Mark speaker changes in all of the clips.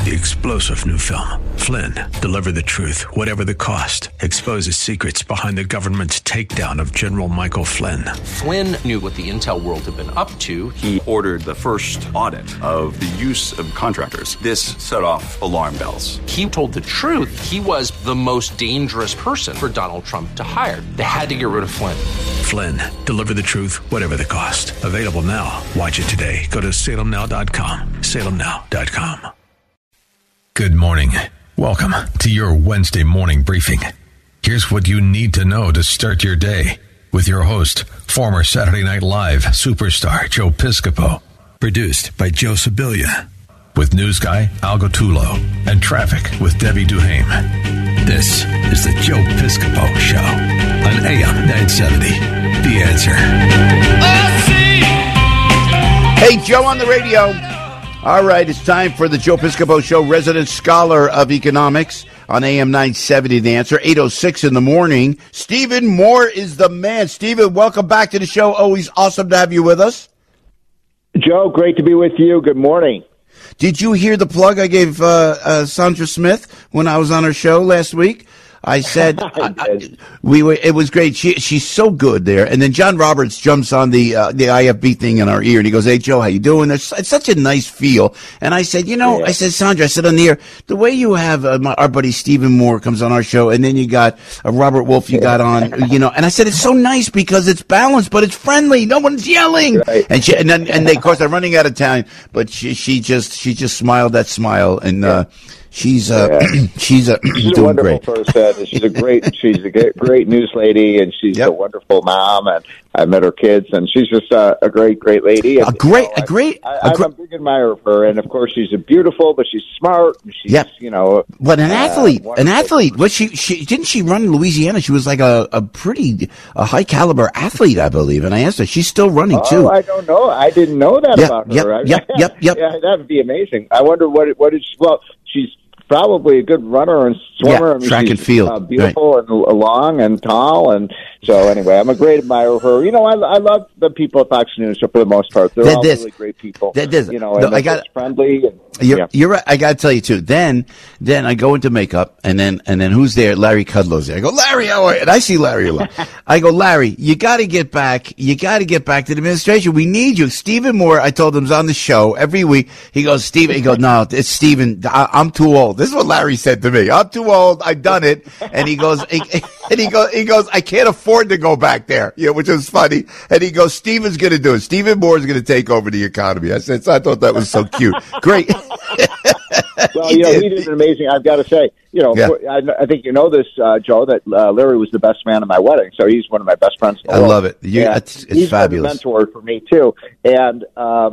Speaker 1: the explosive new film, Flynn, Deliver the Truth, Whatever the Cost, exposes secrets behind the government's takedown of General Michael Flynn.
Speaker 2: Flynn knew what the intel world had been up to.
Speaker 3: He ordered the first audit of the use of contractors. This set off alarm bells.
Speaker 2: He told the truth. He was the most dangerous person for Donald Trump to hire. They had to get rid of Flynn.
Speaker 1: Flynn, Deliver the Truth, Whatever the Cost. Available now. Watch it today. Go to salemnow.com. salemnow.com.
Speaker 4: Good morning. Welcome to your Wednesday morning briefing. Here's what you need to know to start your day with your host, former Saturday Night Live superstar Joe Piscopo. Produced by Joe Sibilia. With news guy Al Gottulo and traffic with Debbie Duhame. This is the Joe Piscopo Show on AM 970. The Answer.
Speaker 5: Hey, Joe on the radio. All right, it's time for the Joe Piscopo Show, resident scholar of economics on AM 970, The Answer, 8:06 in the morning. Stephen Moore is the man. Stephen, welcome back to the show. Always awesome to have you with us.
Speaker 6: Joe, great to be with you. Good morning.
Speaker 5: Did you hear the plug I gave Sandra Smith when I was on her show last week? I said it was great. She's so good there. And then John Roberts jumps on the IFB thing in our ear, and he goes, "Hey Joe, how you doing?" It's such a nice feel. And I said, I said, Sandra, I said on the air, the way you have our buddy Stephen Moore comes on our show, and then you got Robert Wolf you got on, and I said it's so nice because it's balanced, but it's friendly. No one's yelling. Right. And they, of course, they're running out of time, but she just smiled that smile and. She's doing
Speaker 6: a wonderful
Speaker 5: great.
Speaker 6: person. She's a great news lady, and she's a wonderful mom. And I met her kids, and she's just a great lady. And, I'm a big admirer of her, and of course she's beautiful, but she's smart. She's
Speaker 5: but an athlete. What she didn't she run in Louisiana? She was like a pretty high caliber athlete, I believe. And I asked her, she's still running too.
Speaker 6: I don't know. I didn't know that about her.
Speaker 5: Yep.
Speaker 6: Yeah, that would be amazing. I wonder what is she's probably a good runner and swimmer.
Speaker 5: Yeah, track and field.
Speaker 6: Beautiful and long and tall. And so anyway, I'm a great admirer of her. I love the people at Fox News for the most part. They're all really great people. And friendly. And,
Speaker 5: you're right. I got to tell you too. Then I go into makeup and then who's there? Larry Kudlow's there. I go, Larry, how are you? And I see Larry a lot. I go, Larry, you got to get back. You got to get back to the administration. We need you. Stephen Moore, I told him, is on the show every week. He goes, Stephen. He goes, no, it's Stephen. I'm too old. This is what Larry said to me. I'm too old. I've done it. And he goes, he goes, I can't afford to go back there. Which is funny. And he goes, Stephen's going to do it. Stephen Moore is going to take over the economy. I thought that was so cute. Great.
Speaker 6: Well, he did an amazing. I've got to say, I think you know this, Joe, that Larry was the best man at my wedding. So he's one of my best friends.
Speaker 5: I love it. It's
Speaker 6: he's
Speaker 5: fabulous.
Speaker 6: He's a mentor for me too. And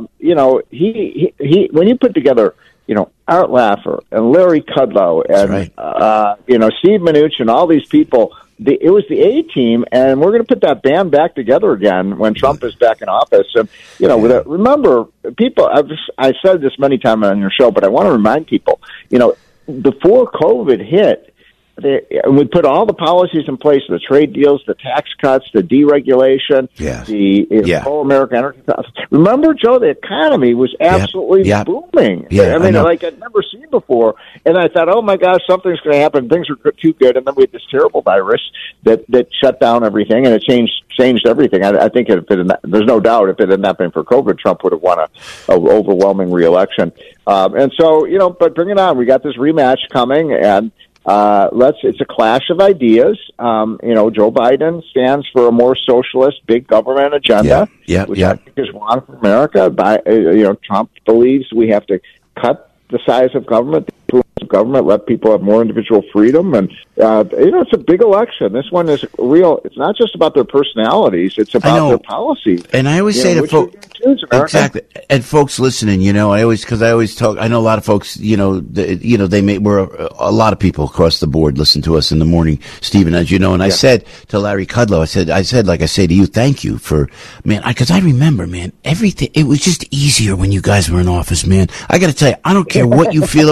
Speaker 6: he when you put together, Art Laffer and Larry Kudlow and Steve Mnuchin and all these people. It was the A-team, and we're going to put that band back together again when Trump is back in office. And remember, people. I said this many times on your show, but I want to remind people. Before COVID hit, we put all the policies in place: the trade deals, the tax cuts, the deregulation, the pro-American energy. Remember, Joe, the economy was absolutely booming.
Speaker 5: Yeah,
Speaker 6: like I'd never seen before. And I thought, oh my gosh, something's going to happen. Things are too good. And then we had this terrible virus that shut down everything, and it changed everything. I think there's no doubt if it had not been for COVID, Trump would have won a overwhelming reelection. And so, but bring it on. We got this rematch coming, and it's a clash of ideas. Joe Biden stands for a more socialist, big government agenda, which I think is wrong for America. Trump believes we have to cut the size of government, the influence of government, let people have more individual freedom. And, it's a big election. This one is real. It's not just about their personalities. It's about their policies.
Speaker 5: And I always say to folks, exactly. And folks listening, I always talk, I know a lot of folks, we're a lot of people across the board listen to us in the morning, Stephen, as you know, and I said to Larry Kudlow, I said, like I say to you, thank you for, man, because I remember, man, everything, it was just easier when you guys were in office, man. I got to tell you, I don't care what you feel about Trump.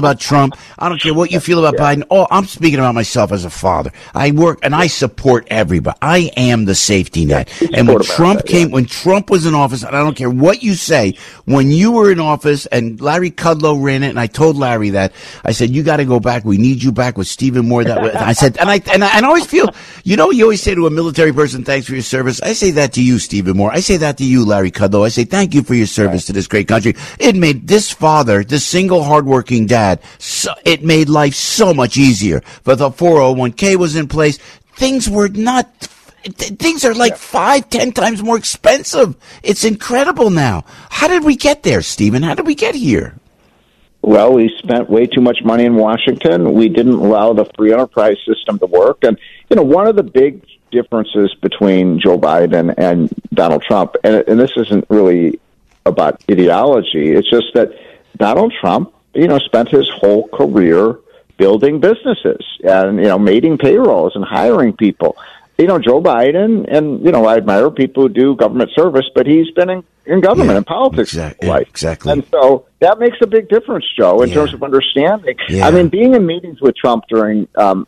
Speaker 5: Trump. I don't care what you feel about Biden. Oh, I'm speaking about myself as a father. I work and I support everybody. I am the safety net. And when Trump was in office, and I don't care what you say, when you were in office and Larry Kudlow ran it, and I told Larry that, I said, you got to go back. We need you back with Stephen Moore. I said, and I always feel, you always say to a military person, thanks for your service. I say that to you, Stephen Moore. I say that to you, Larry Kudlow. I say, thank you for your service to this great country. It made this father, this single hardworking dad, it made life so much easier. But the 401k was in place. Things are like 5-10 times more expensive. It's incredible now. How did we get there, Stephen? How did we get here?
Speaker 6: Well, we spent way too much money in Washington. We didn't allow the free enterprise system to work. And, one of the big differences between Joe Biden and Donald Trump, and this isn't really about ideology, it's just that Donald Trump, spent his whole career building businesses and, mating payrolls and hiring people. Joe Biden, and, I admire people who do government service, but he's been in government and politics.
Speaker 5: Exactly.
Speaker 6: And so that makes a big difference, Joe, in terms of understanding. Yeah. I mean, being in meetings with Trump during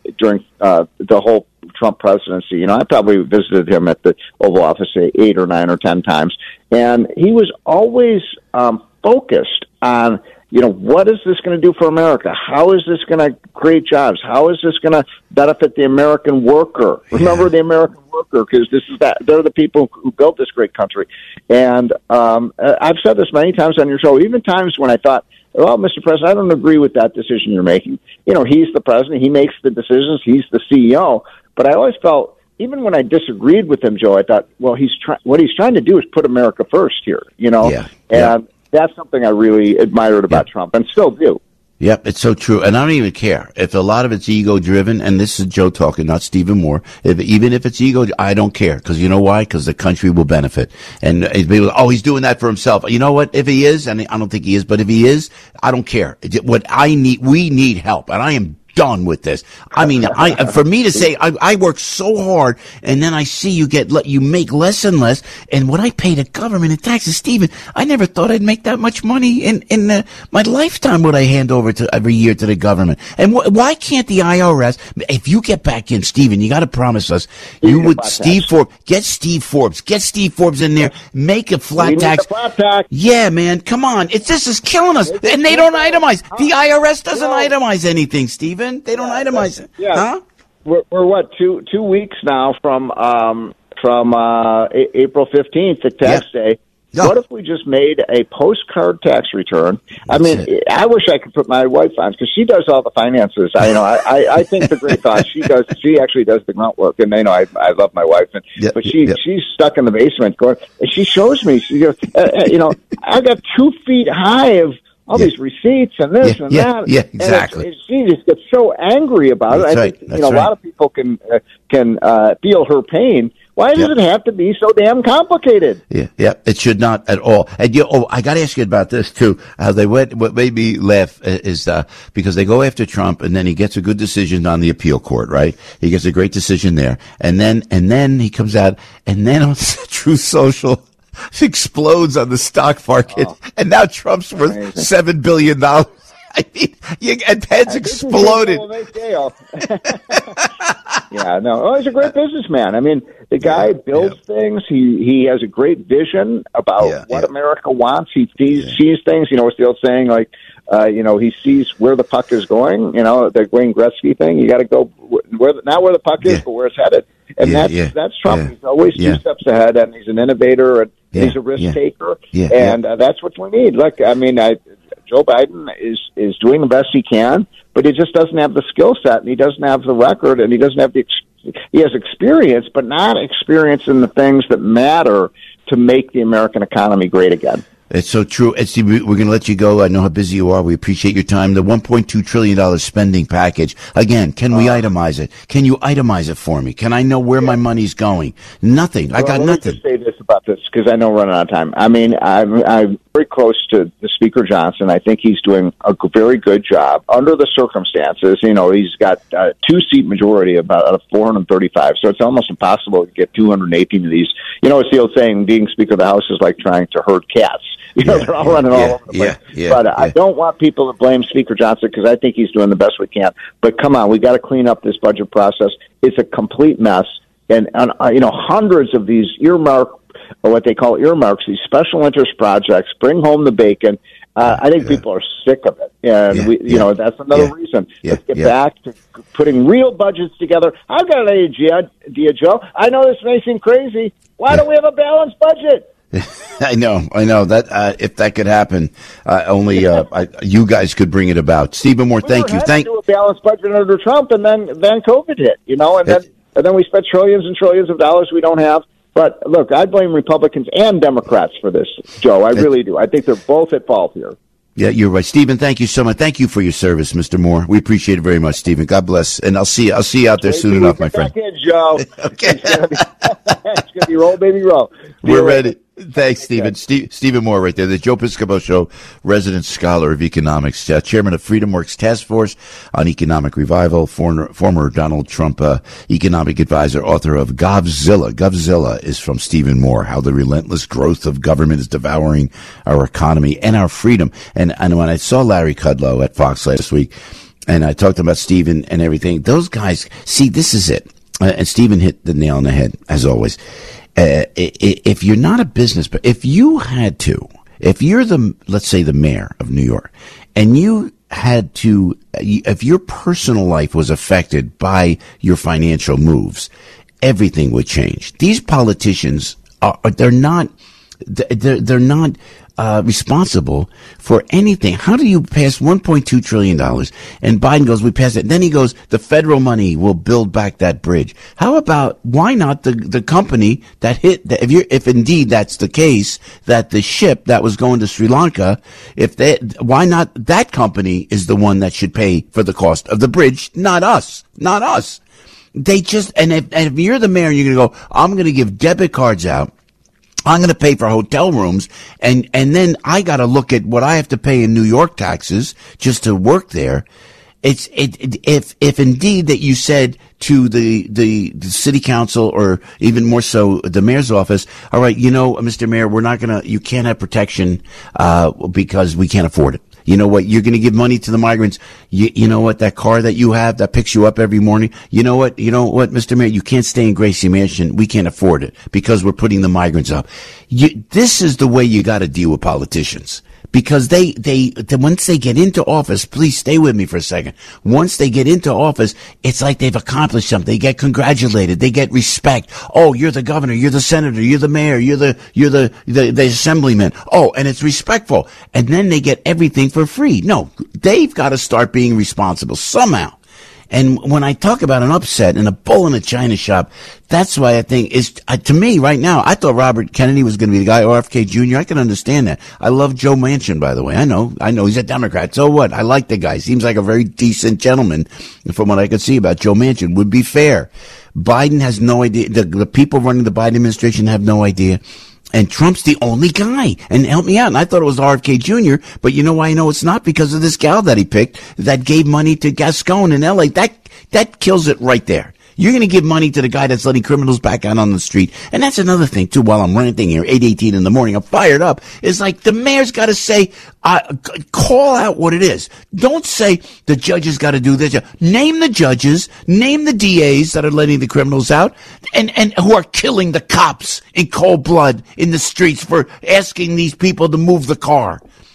Speaker 6: the whole Trump presidency, I probably visited him at the Oval Office 8 or 9 or 10 times, and he was always focused on, what is this going to do for America? How is this going to create jobs? How is this going to benefit the American worker? Remember the American worker, because they're the people who built this great country. And I've said this many times on your show, even times when I thought, well, Mr. President, I don't agree with that decision you're making. He's the president. He makes the decisions. He's the CEO. But I always felt, even when I disagreed with him, Joe, I thought, well, what he's trying to do is put America first here, And that's something I really admired about Trump and still do.
Speaker 5: Yep, it's so true. And I don't even care if a lot of it's ego-driven, and this is Joe talking, not Stephen Moore. Even if it's ego, I don't care. Because you know why? Because the country will benefit. And he's doing that for himself. You know what? If he is, and I don't think he is, but if he is, I don't care. We need help. And I am done with this. I mean, for me to say I work so hard, and then I see you make less and less, and what I pay to government in taxes, Stephen, I never thought I'd make that much money in my lifetime. What I hand over to every year to the government, and why can't the IRS? If you get back in, Stephen, you got to promise us you would get Steve Forbes in there, make a flat tax. Yeah, man, come on, this is killing us, and they don't itemize. The IRS doesn't itemize anything, Stephen. They don't itemize it.
Speaker 6: Yeah.
Speaker 5: Huh?
Speaker 6: We're what, two weeks now from April 15th, the tax day.
Speaker 5: Yeah.
Speaker 6: What if we just made a postcard tax return? I I wish I could put my wife on, because she does all the finances. I think the great thought. She actually does the grunt work, and I love my wife, but she's stuck in the basement going. And she shows me. She goes, I got 2 feet high of all these receipts and this and that.
Speaker 5: Yeah, exactly.
Speaker 6: And she just gets so angry about it. I think a lot of people can feel her pain. Why does it have to be so damn complicated?
Speaker 5: Yeah, it should not at all. And I got to ask you about this too. How they went? What made me laugh is because they go after Trump, and then he gets a good decision on the appeal court, right? He gets a great decision there, and then he comes out, and then on Truth Social, explodes on the stock market, and now Trump's worth $7 billion. I mean, and Pence exploded.
Speaker 6: He's a great businessman. I mean, the guy builds things. He has a great vision about what America wants. He sees things. It's the old saying, like, he sees where the puck is going. The Wayne Gretzky thing. You got to go not where the puck is, but where it's headed. And that's Trump. He's always 2 steps ahead, and he's an innovator, and he's a risk taker. And that's what we need. Look, I mean, Joe Biden is doing the best he can, but he just doesn't have the skill set, and he doesn't have the record, and he doesn't have he has experience, but not experience in the things that matter to make the American economy great again.
Speaker 5: It's so true. We're going to let you go. I know how busy you are. We appreciate your time. The $1.2 trillion spending package. Again, can we itemize it? Can you itemize it for me? Can I know where my money's going? Nothing. I got nothing.
Speaker 6: Let me just say this about this, because I know we're running out of time. I mean, I'm very close to the Speaker Johnson. I think he's doing a very good job under the circumstances. He's got a 2-seat majority out of 435, so it's almost impossible to get 218 of these. It's the old saying, being Speaker of the House is like trying to herd cats. They're all running all over the place. But I don't want people to blame Speaker Johnson because I think he's doing the best we can. But come on, we got to clean up this budget process. It's a complete mess. And hundreds of these or what they call earmarks, these special interest projects, bring home the bacon. I think people are sick of it. And that's another reason. Let's get back to putting real budgets together. I've got an idea, Joe. I know this may seem crazy. Why don't we have a balanced budget?
Speaker 5: I know that if that could happen, only you guys could bring it about. Stephen Moore, thank you.
Speaker 6: We do a balanced budget under Trump, and then COVID hit, and then we spent trillions and trillions of dollars we don't have. But look, I blame Republicans and Democrats for this, Joe. I really do. I think they're both at fault here.
Speaker 5: Yeah, you're right, Stephen. Thank you so much. Thank you for your service, Mr. Moore. We appreciate it very much, Stephen. God bless, and I'll see you out there soon enough, my friend.
Speaker 6: Back in, Joe.
Speaker 5: Okay,
Speaker 6: it's gonna be roll, baby, roll.
Speaker 5: We're ready. Thanks, Stephen. Stephen Moore right there, the Joe Piscopo Show, resident scholar of economics, chairman of FreedomWorks Task Force on Economic Revival, former Donald Trump economic advisor, author of Govzilla. Govzilla is from Stephen Moore, How the Relentless Growth of Government is Devouring Our Economy and Our Freedom. And when I saw Larry Kudlow at Fox last week, and I talked about Stephen and everything, those guys, see, this is it. And Stephen hit the nail on the head, as always. If you're not a business, but if you're let's say the mayor of New York, and you had to, if your personal life was affected by your financial moves, everything would change. These politicians they're not responsible for anything. How do you pass $1.2 trillion? And Biden goes, we pass it. Then he goes, the federal money will build back that bridge. How about, why not the company that hit, if indeed that's the case, that the ship that was going to Sri Lanka, why not that company is the one that should pay for the cost of the bridge, not us. They just, and if you're the mayor and you're going to go, I'm going to give debit cards out, I'm going to pay for hotel rooms, and then I got to look at what I have to pay in New York taxes just to work there. If indeed that you said to the city council, or even more so the mayor's office, all right, Mr. Mayor, you can't have protection because we can't afford it. You know what? You're going to give money to the migrants. You know what? That car that you have that picks you up every morning. You know what, Mr. Mayor? You can't stay in Gracie Mansion. We can't afford it because we're putting the migrants up. This is the way you got to deal with politicians. Because they once they get into office, please stay with me for a second. Once they get into office, it's like they've accomplished something. They get congratulated. They get respect. Oh, you're the governor. You're the senator. You're the mayor. You're the assemblyman. Oh, and it's respectful. And then they get everything for free. No, they've got to start being responsible somehow. And when I talk about an upset and a bull in a china shop, that's why I think to me right now, I thought Robert Kennedy was going to be the guy, or RFK Jr. I can understand that. I love Joe Manchin, by the way. I know he's a Democrat. So what? I like the guy. Seems like a very decent gentleman from what I could see about Joe Manchin. Would be fair. Biden has no idea. The people running the Biden administration have no idea. And Trump's the only guy. And help me out. And I thought it was RFK Jr., but you know why I know it's not? Because of this gal that he picked that gave money to Gascon in L.A. That kills it right there. You're going to give money to the guy that's letting criminals back out on the street. And that's another thing, too, while I'm ranting here, 8:18 in the morning, I'm fired up. It's like the mayor's got to say, call out what it is. Don't say the judges got to do this. Name the judges, name the DAs that are letting the criminals out, and who are killing the cops in cold blood in the streets for asking these people to move the car.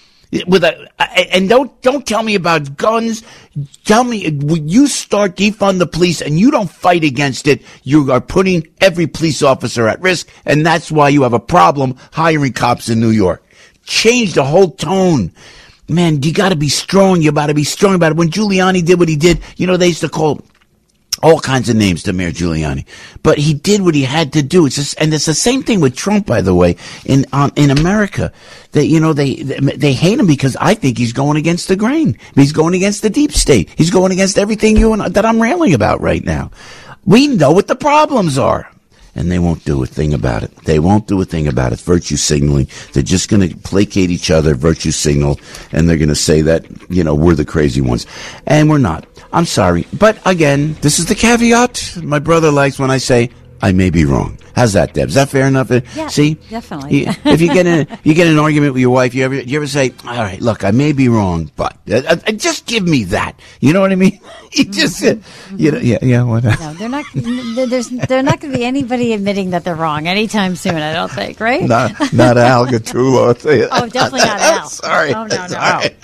Speaker 5: And don't tell me about guns. Tell me, when you start defund the police and you don't fight against it, you are putting every police officer at risk, and that's why you have a problem hiring cops in New York. Change the whole tone. Man, you got to be strong. You got to be strong about it. When Giuliani did what he did, they used to call all kinds of names to Mayor Giuliani, but he did what he had to do. And it's the same thing with Trump, by the way, in America. They hate him because I think he's going against the grain. He's going against the deep state. He's going against everything that I'm railing about right now. We know what the problems are. And they won't do a thing about it. They won't do a thing about it. Virtue signaling. They're just going to placate each other, virtue signal, and they're going to say that, we're the crazy ones. And we're not. I'm sorry. But again, this is the caveat my brother likes when I say, I may be wrong. How's that, Deb? Is that fair enough?
Speaker 7: Yeah,
Speaker 5: see,
Speaker 7: definitely.
Speaker 5: If you get in an argument with your wife, you ever say, "All right, look, I may be wrong, but just give me that." You know what I mean? You just, yeah. Whatever.
Speaker 7: No, they're not. They're not going to be anybody admitting that they're wrong anytime soon. I don't think, right?
Speaker 5: Not Al Gattulo. I'll tell you.
Speaker 7: Oh, definitely not Al.
Speaker 5: Sorry.
Speaker 7: Oh no.
Speaker 5: Sorry.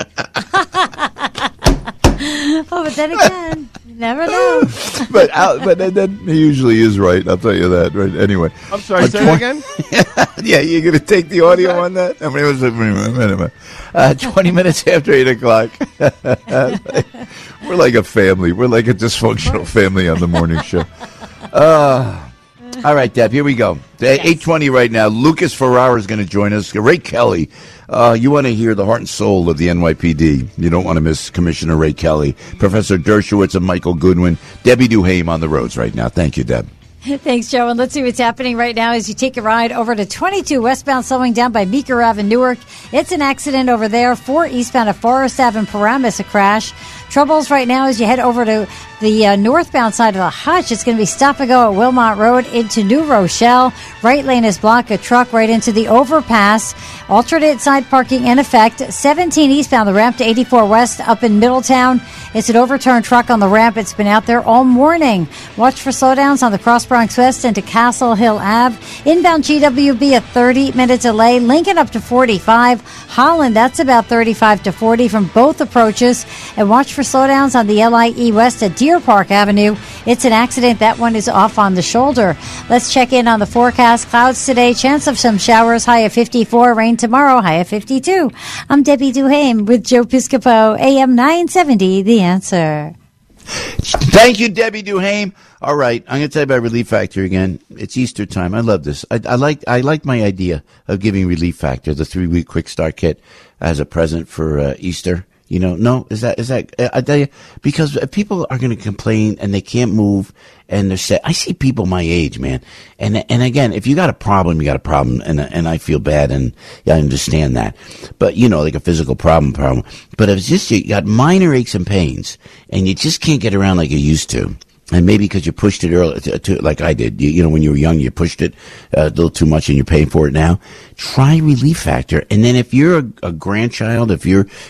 Speaker 7: Oh, but then again, you never know.
Speaker 8: but then he usually is right. I'll tell you that. Right. Anyway,
Speaker 9: I'm sorry. Say that again.
Speaker 5: Yeah, you're going to take the audio on that? I mean, it was 20 minutes after 8 o'clock.
Speaker 8: We're like a family. We're like a dysfunctional family on the morning show.
Speaker 5: All right, Deb, here we go. 8:20 right now. Lucas Ferrara is going to join us. Ray Kelly. You want to hear the heart and soul of the NYPD. You don't want to miss Commissioner Ray Kelly, Professor Dershowitz, and Michael Goodwin. Debbie Duhame on the roads right now. Thank you, Deb.
Speaker 7: Thanks, Joe. And let's see what's happening right now as you take a ride over to 22 westbound, slowing down by Meeker Ave in Newark. It's an accident over there. 4 eastbound at Forest Ave in Paramus, a crash. Troubles right now as you head over to the northbound side of the Hutch. It's going to be stop and go at Wilmot Road into New Rochelle. Right lane is blocked. A truck right into the overpass. Alternate side parking in effect. 17 eastbound, the ramp to 84 west up in Middletown. It's an overturned truck on the ramp. It's been out there all morning. Watch for slowdowns on the Cross Bronx West into Castle Hill Ave. Inbound GWB, a 30-minute delay. Lincoln up to 45. Holland, that's about 35 to 40 from both approaches. And watch for slowdowns on the LIE West at Deer Park Avenue. It's an accident. That one is off on the shoulder. Let's check in on the forecast. Clouds today, chance of some showers, high of 54. Rain tomorrow, high of 52. I'm Debbie Duhame with Joe Piscopo, AM 970, The Answer.
Speaker 5: Thank you, Debbie Duhame. All right, I'm going to tell you about Relief Factor again. It's Easter time. I love this. I like my idea of giving Relief Factor, the 3-week quick start kit, as a present for Easter. You know, no, is that, I tell you, because people are going to complain and they can't move and they're sad. I see people my age, man. And again, if you got a problem, you got a problem. And I feel bad and I understand that. But, you know, like a physical problem. But if it's just you got minor aches and pains and you just can't get around like you used to. And maybe because you pushed it early, like I did. You know, when you were young, you pushed it a little too much and you're paying for it now. Try Relief Factor. And then if you're a grandchild, if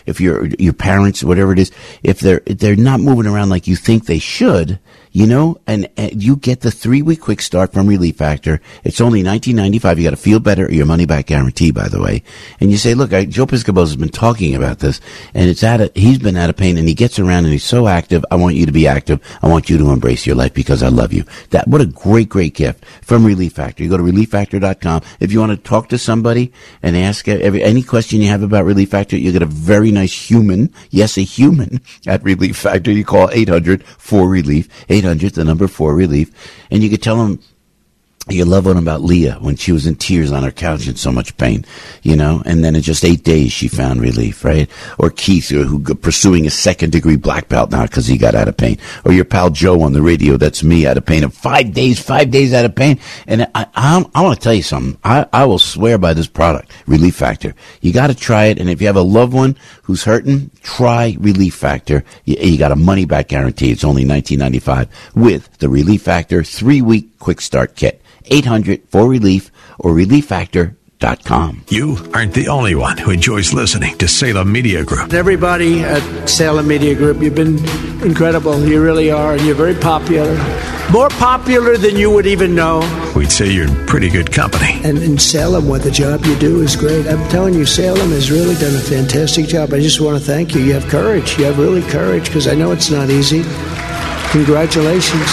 Speaker 5: your parents, whatever it is, if they're not moving around like you think they should, you know, and you get the 3-week quick start from Relief Factor. It's only $19.95. You got to feel better or your money back guarantee, by the way. And you say, look, Joe Piscopo has been talking about this and he's been out of pain and he gets around and he's so active. I want you to be active. I want you to embrace your life because I love you. What a great gift from Relief Factor. You go to relieffactor.com. If you want to talk to somebody and ask any question you have about Relief Factor, you get a very nice human, yes, a human at Relief Factor. You call 800-4RELIEF, 800, the number 4RELIEF, and you could tell them you love one about Leah when she was in tears on her couch in so much pain, you know, and then in just 8 days she found relief, right? Or Keith, who pursuing a 2nd-degree black belt now because he got out of pain. Or your pal Joe on the radio, that's me, out of pain. 5 days out of pain. And I want to tell you something. I will swear by this product, Relief Factor. You got to try it, and if you have a loved one who's hurting, try Relief Factor. You got a money-back guarantee. It's only $19.95 with the Relief Factor 3-week quick start kit. 800-4RELIEF or relieffactor.com.
Speaker 1: You aren't the only one who enjoys listening to Salem Media Group.
Speaker 10: Everybody at Salem Media Group, you've been incredible. You really are, and you're very popular. More popular than you would even know.
Speaker 1: We'd say you're in pretty good company.
Speaker 10: And in Salem, what the job you do is great. I'm telling you, Salem has really done a fantastic job. I just want to thank you. You have courage. You have really courage, because I know it's not easy. Congratulations.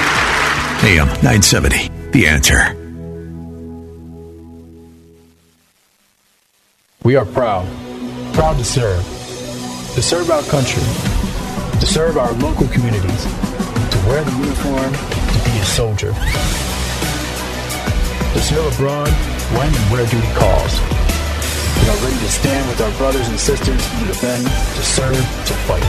Speaker 1: AM 970. The Answer.
Speaker 11: We are proud to serve our country, to serve our local communities, to wear the uniform, to be a soldier, to serve abroad when and where duty calls. We are ready to stand with our brothers and sisters to defend, to serve, to fight.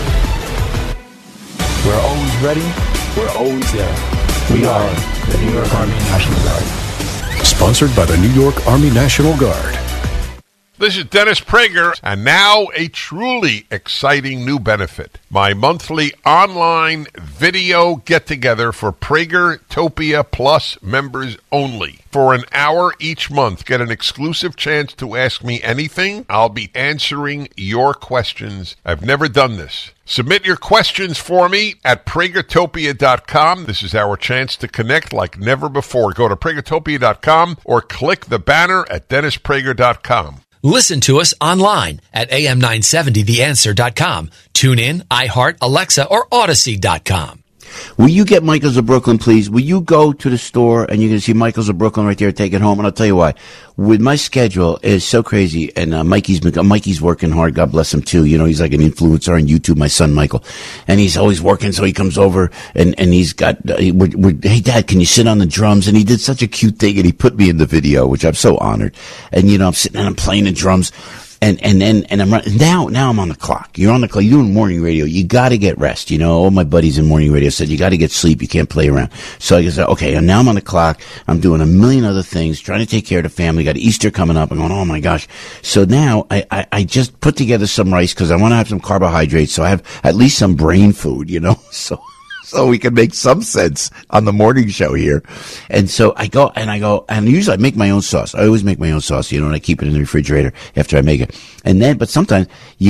Speaker 11: We're always ready, we're always there. We are the New York Army National Guard.
Speaker 12: Sponsored by the New York Army National Guard.
Speaker 9: This is Dennis Prager, and now a truly exciting new benefit. My monthly online video get-together for Pragertopia Plus members only. For an hour each month, get an exclusive chance to ask me anything. I'll be answering your questions. I've never done this. Submit your questions for me at Pragertopia.com. This is our chance to connect like never before. Go to Pragertopia.com or click the banner at DennisPrager.com.
Speaker 12: Listen to us online at am970theanswer.com. Tune in, iHeart, Alexa, or Odyssey.com.
Speaker 5: Will you get Michael's of Brooklyn, please? Will you go to the store and you're going to see Michael's of Brooklyn right there, take it home? And I'll tell you why. With my schedule, it's so crazy, and Mikey's working hard. God bless him too. You know, he's like an influencer on YouTube. My son Michael, and he's always working. So he comes over and he's got. Hey Dad, can you sit on the drums? And he did such a cute thing, and he put me in the video, which I'm so honored. And you know, I'm sitting and I'm playing the drums. And I'm now I'm on the clock. You're on the clock. You're doing morning radio. You got to get rest. You know, all my buddies in morning radio said you got to get sleep. You can't play around. So I said, okay, and now I'm on the clock. I'm doing a million other things, trying to take care of the family. Got Easter coming up. I'm going, oh my gosh. So now I just put together some rice because I want to have some carbohydrates. So I have at least some brain food, you know, so we can make some sense on the morning show here. And so I go, and usually I make my own sauce. I always make my own sauce, you know, and I keep it in the refrigerator after I make it. But sometimes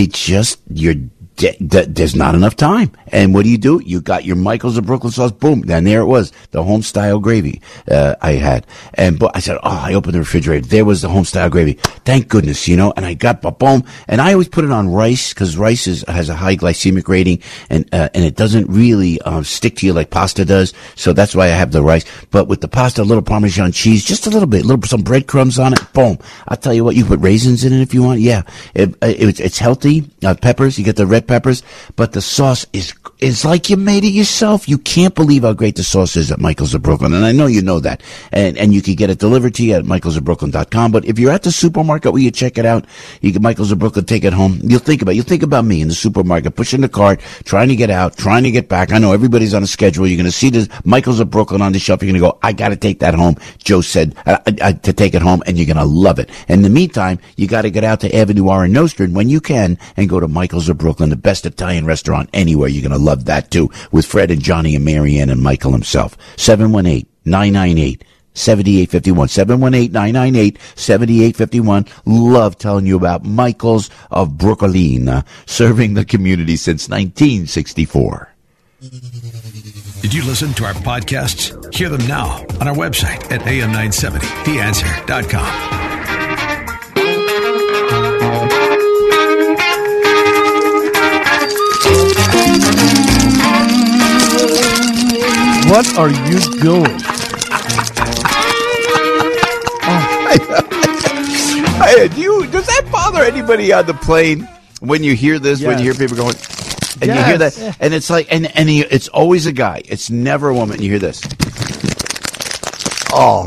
Speaker 5: there's not enough time. And what do? You got your Michael's of Brooklyn sauce. Boom. And there it was. The home style gravy, I had. But I said, I opened the refrigerator. There was the home style gravy. Thank goodness, you know, and I got, boom. And I always put it on rice because rice has a high glycemic rating and it doesn't really, stick to you like pasta does. So that's why I have the rice. But with the pasta, a little Parmesan cheese, just a little bit, some breadcrumbs on it. Boom. I'll tell you what, you put raisins in it if you want. Yeah. It's healthy. Peppers, you get the red peppers, but the sauce is like you made it yourself. You can't believe how great the sauce is at Michael's of Brooklyn, and I know you know that. And you can get it delivered to you at michaelsofbrooklyn.com. But if you're at the supermarket, will you check it out? You get Michael's of Brooklyn, take it home. You'll think about me in the supermarket, pushing the cart, trying to get out, trying to get back. I know everybody's on a schedule. You're going to see the Michael's of Brooklyn on the shelf. You're going to go, I got to take that home. Joe said to take it home, and you're going to love it. In the meantime, you got to get out to Avenue R in Nostrand when you can and go to Michael's of Brooklyn, the best Italian restaurant anywhere. You're going to love that too, with Fred and Johnny and Marianne and Michael himself. 718-998-7851. 718-998-7851. Love telling you about Michael's of Brooklyn, serving the community since 1964.
Speaker 1: Did you listen to our podcasts? Hear them now on our website at am970theanswer.com.
Speaker 13: What are you doing?
Speaker 5: Does that bother anybody on the plane when you hear this? Yes. When you hear people going, and you hear that, and it's like, it's always a guy. It's never a woman. You hear this. I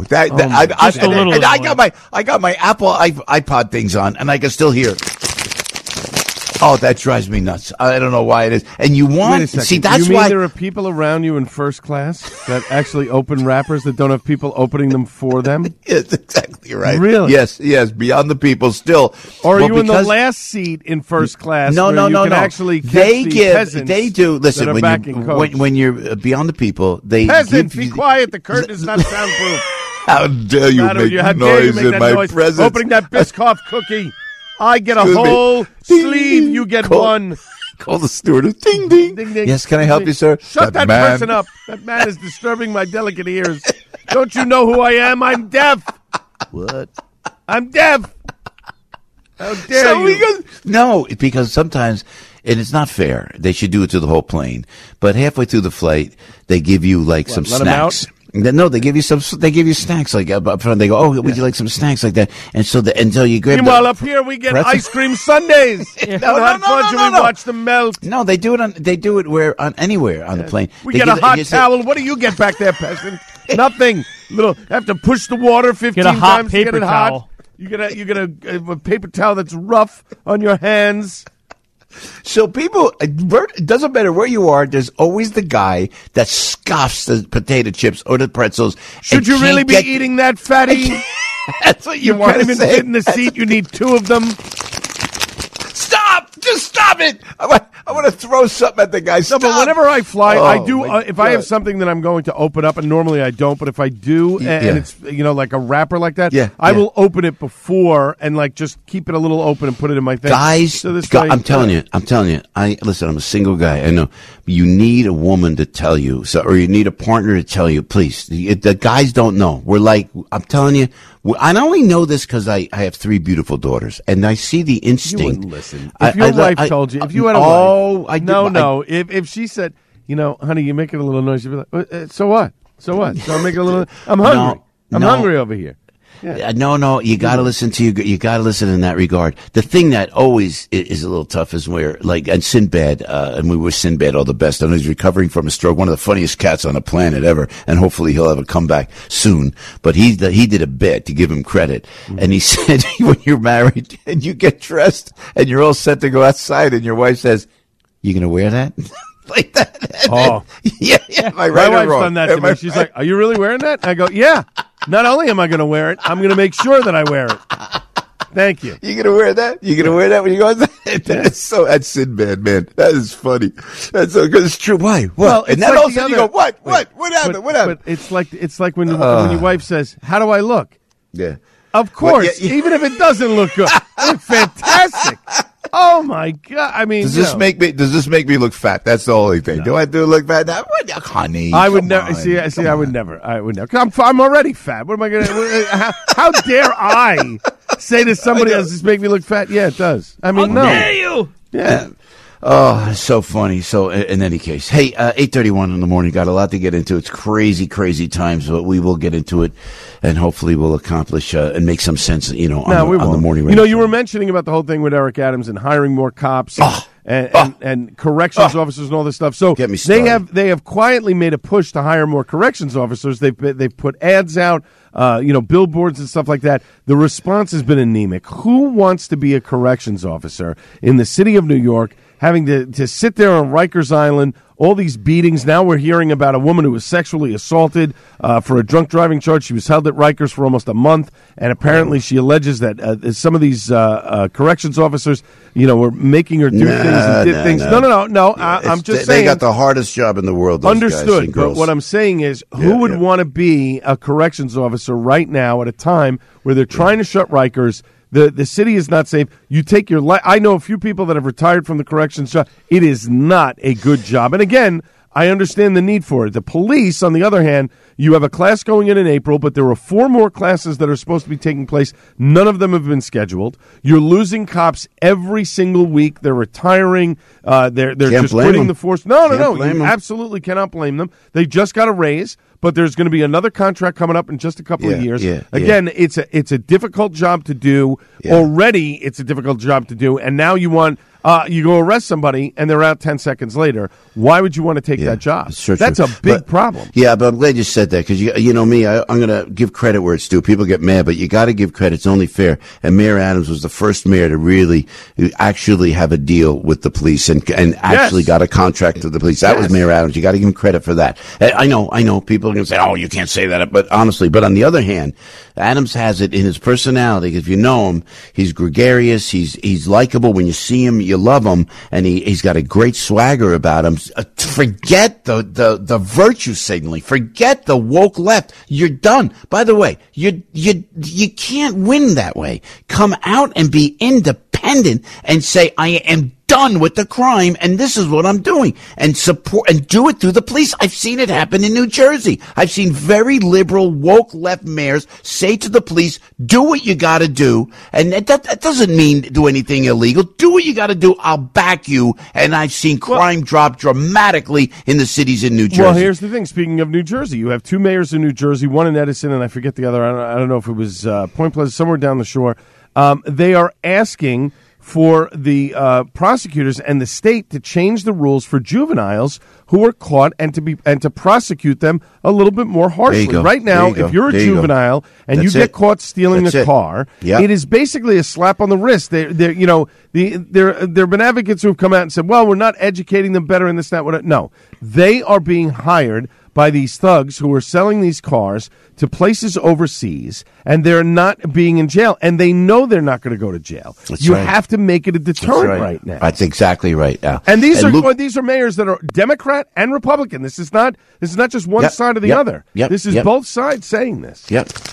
Speaker 5: got my Apple iPod things on, and I can still hear. Oh, that drives me nuts. I don't know why it is. And you want to see that's
Speaker 13: why
Speaker 5: there
Speaker 13: are people around you in first class that actually open wrappers that don't have people opening them for them?
Speaker 5: Yes, exactly right.
Speaker 13: Really?
Speaker 5: Yes, beyond the people still.
Speaker 13: Or are you in the last seat in first class?
Speaker 5: No.
Speaker 13: Actually
Speaker 5: they do. Listen, when you're beyond the people,
Speaker 13: peasant, be quiet. The curtain is not soundproof.
Speaker 8: How dare you make noise in my presence?
Speaker 13: Opening that Biscoff cookie. I get a whole sleeve. You get one.
Speaker 8: Call the stewardess. Ding, ding.
Speaker 13: Ding, ding.
Speaker 5: Yes, can I help you, sir?
Speaker 13: Shut that person up. That man is disturbing my delicate ears. Don't you know who I am? I'm deaf.
Speaker 5: What?
Speaker 13: I'm deaf. How dare you?
Speaker 5: No, because sometimes, and it's not fair, they should do it to the whole plane, but halfway through the flight, they give you some snacks. No, they give you snacks like up front. They go, would you like some snacks like that? And so until you grab.
Speaker 13: Meanwhile, up here we get ice cream sundaes. How fun should we watch them melt?
Speaker 5: No, they do it anywhere on the plane.
Speaker 13: We get a hot towel. What do you get back there, peasant? Nothing. Have to push the water 15 times to get it hot. You get a paper towel that's rough on your hands.
Speaker 5: So people, it doesn't matter where you are, there's always the guy that scoffs the potato chips or the pretzels.
Speaker 13: Should you really be eating that, fatty?
Speaker 5: That's what you want
Speaker 13: can't
Speaker 5: to
Speaker 13: even
Speaker 5: say.
Speaker 13: fit in the seat. You need two of them.
Speaker 5: Stop! Just stop it! I want to throw something at the guy. Stop.
Speaker 13: No, but whenever I fly, I
Speaker 5: Oh,
Speaker 13: do.
Speaker 5: my
Speaker 13: If I have
Speaker 5: God.
Speaker 13: something that I'm going to open up, and normally I don't, but if I do, and it's like a wrapper like that, I will open it before and like just keep it a little open and put it in my thing.
Speaker 5: Guys,
Speaker 13: so this way,
Speaker 5: I'm telling you. Listen, I'm a single guy. I know you need a woman to tell you, or you need a partner to tell you. Please, the guys don't know. We're like, I'm telling you. I only know this because I have 3 beautiful daughters, and I see the instinct.
Speaker 13: You wouldn't listen. If your wife told you, if you had a wife, if she said, honey, you're making a little noise, you'd be like, so what? So what? So I'm making a little. I'm hungry. I'm hungry over here. Yeah.
Speaker 5: No, you got to listen to you got to listen in that regard. The thing that always is a little tough is where, like, and Sinbad, and we wish Sinbad all the best. I know he's recovering from a stroke, one of the funniest cats on the planet ever, and hopefully he'll have a comeback soon. But he did a bit to give him credit, and he said, when you're married and you get dressed and you're all set to go outside, and your wife says, "You gonna wear that?" Like that. Yeah. Am I right
Speaker 13: My
Speaker 5: or
Speaker 13: wife's
Speaker 5: wrong?
Speaker 13: done that to me. She's like, "Are you really wearing that?" I go, "Yeah." Not only am I going to wear it, I'm going to make sure that I wear it. Thank you.
Speaker 5: You gonna wear that? You gonna wear that when you go outside? That's Sinbad, man. That is funny. That's so because it's true. Why? What?
Speaker 13: Well,
Speaker 5: and then all of a sudden you go, what? What happened? What happened?
Speaker 13: But it's like when your wife says, "How do I look?"
Speaker 5: Yeah.
Speaker 13: Of course, even if it doesn't look good, it's fantastic. Oh my God! I mean,
Speaker 8: Does this make me look fat? That's the only thing. Do I look fat? Now, honey,
Speaker 13: I would never see. I would never. 'Cause I'm already fat. What am I going to? How dare I say to somebody else, "Does this make me look fat?" Yeah, it does. I mean, no.
Speaker 7: How dare you?
Speaker 13: Yeah.
Speaker 5: Oh, it's so funny. So, in any case, hey, 8:31 in the morning. Got a lot to get into. It's crazy, crazy times, but we will get into it, and hopefully, we'll accomplish and make some sense. On the morning.
Speaker 13: You were mentioning about the whole thing with Eric Adams and hiring more cops and corrections officers and all this stuff. So
Speaker 5: Get me started.
Speaker 13: they have quietly made a push to hire more corrections officers. They've put ads out, billboards and stuff like that. The response has been anemic. Who wants to be a corrections officer in the city of New York, having to sit there on Rikers Island, all these beatings? Now we're hearing about a woman who was sexually assaulted for a drunk driving charge. She was held at Rikers for almost a month, and apparently she alleges that some of these corrections officers, were making her do things and did things. No. I'm just saying.
Speaker 5: They got the hardest job in the world, those guys
Speaker 13: Understood,
Speaker 5: and
Speaker 13: but
Speaker 5: girls.
Speaker 13: what I'm saying is, who would want to be a corrections officer right now at a time where they're trying to shut Rikers? The city is not safe. You take your life. I know a few people that have retired from the corrections job. It is not a good job. And again, I understand the need for it. The police, on the other hand, you have a class going in April, but there are 4 more classes that are supposed to be taking place. None of them have been scheduled. You're losing cops every single week. They're retiring. They're just quitting the force. No. You absolutely cannot blame them. They just got a raise. But there's going to be another contract coming up in just a couple of years. Again, it's a difficult job to do. Already, it's a difficult job to do, and now you want you go arrest somebody and they're out 10 seconds later. Why would you want to take that job? That's a big problem.
Speaker 5: Yeah, but I'm glad you said that because you know me, I'm going to give credit where it's due. People get mad, but you got to give credit. It's only fair. And Mayor Adams was the first mayor to really actually have a deal with the police and actually got a contract to the police. That was Mayor Adams. You got to give him credit for that. I know. People are going to say, "Oh, you can't say that," but honestly, on the other hand, Adams has it in his personality. If you know him, he's gregarious. He's likable. When you see him, you love him, and he's got a great swagger about him. Forget the virtue signaling. Forget the woke left. You're done. By the way, you can't win that way. Come out and be independent and say, "I am done with the crime, and this is what I'm doing," and support and do it through the police. I've seen it happen in New Jersey. I've seen very liberal, woke left mayors say to the police, "Do what you got to do," and that doesn't mean do anything illegal. Do what you got to do. I'll back you. And I've seen crime drop dramatically in the cities in New Jersey.
Speaker 13: Well, here's the thing. Speaking of New Jersey, you have 2 mayors in New Jersey, one in Edison, and I forget the other. I don't know if it was Point Pleasant, somewhere down the shore. They are asking for the prosecutors and the state to change the rules for juveniles who are caught and to prosecute them a little bit more harshly. Right now, if you're a juvenile and you get caught stealing a car, it is basically a slap on the wrist. There have been advocates who have come out and said, "Well, we're not educating them better in this, that, what." No, they are being hired by these thugs who are selling these cars to places overseas, and they're not being in jail, and they know they're not going to go to jail.
Speaker 5: That's
Speaker 13: you
Speaker 5: right.
Speaker 13: have to make it a deterrent
Speaker 5: right.
Speaker 13: now.
Speaker 5: That's exactly right.
Speaker 13: And these are mayors that are Democrat and Republican. This is not just one side or the other. This is both sides saying this.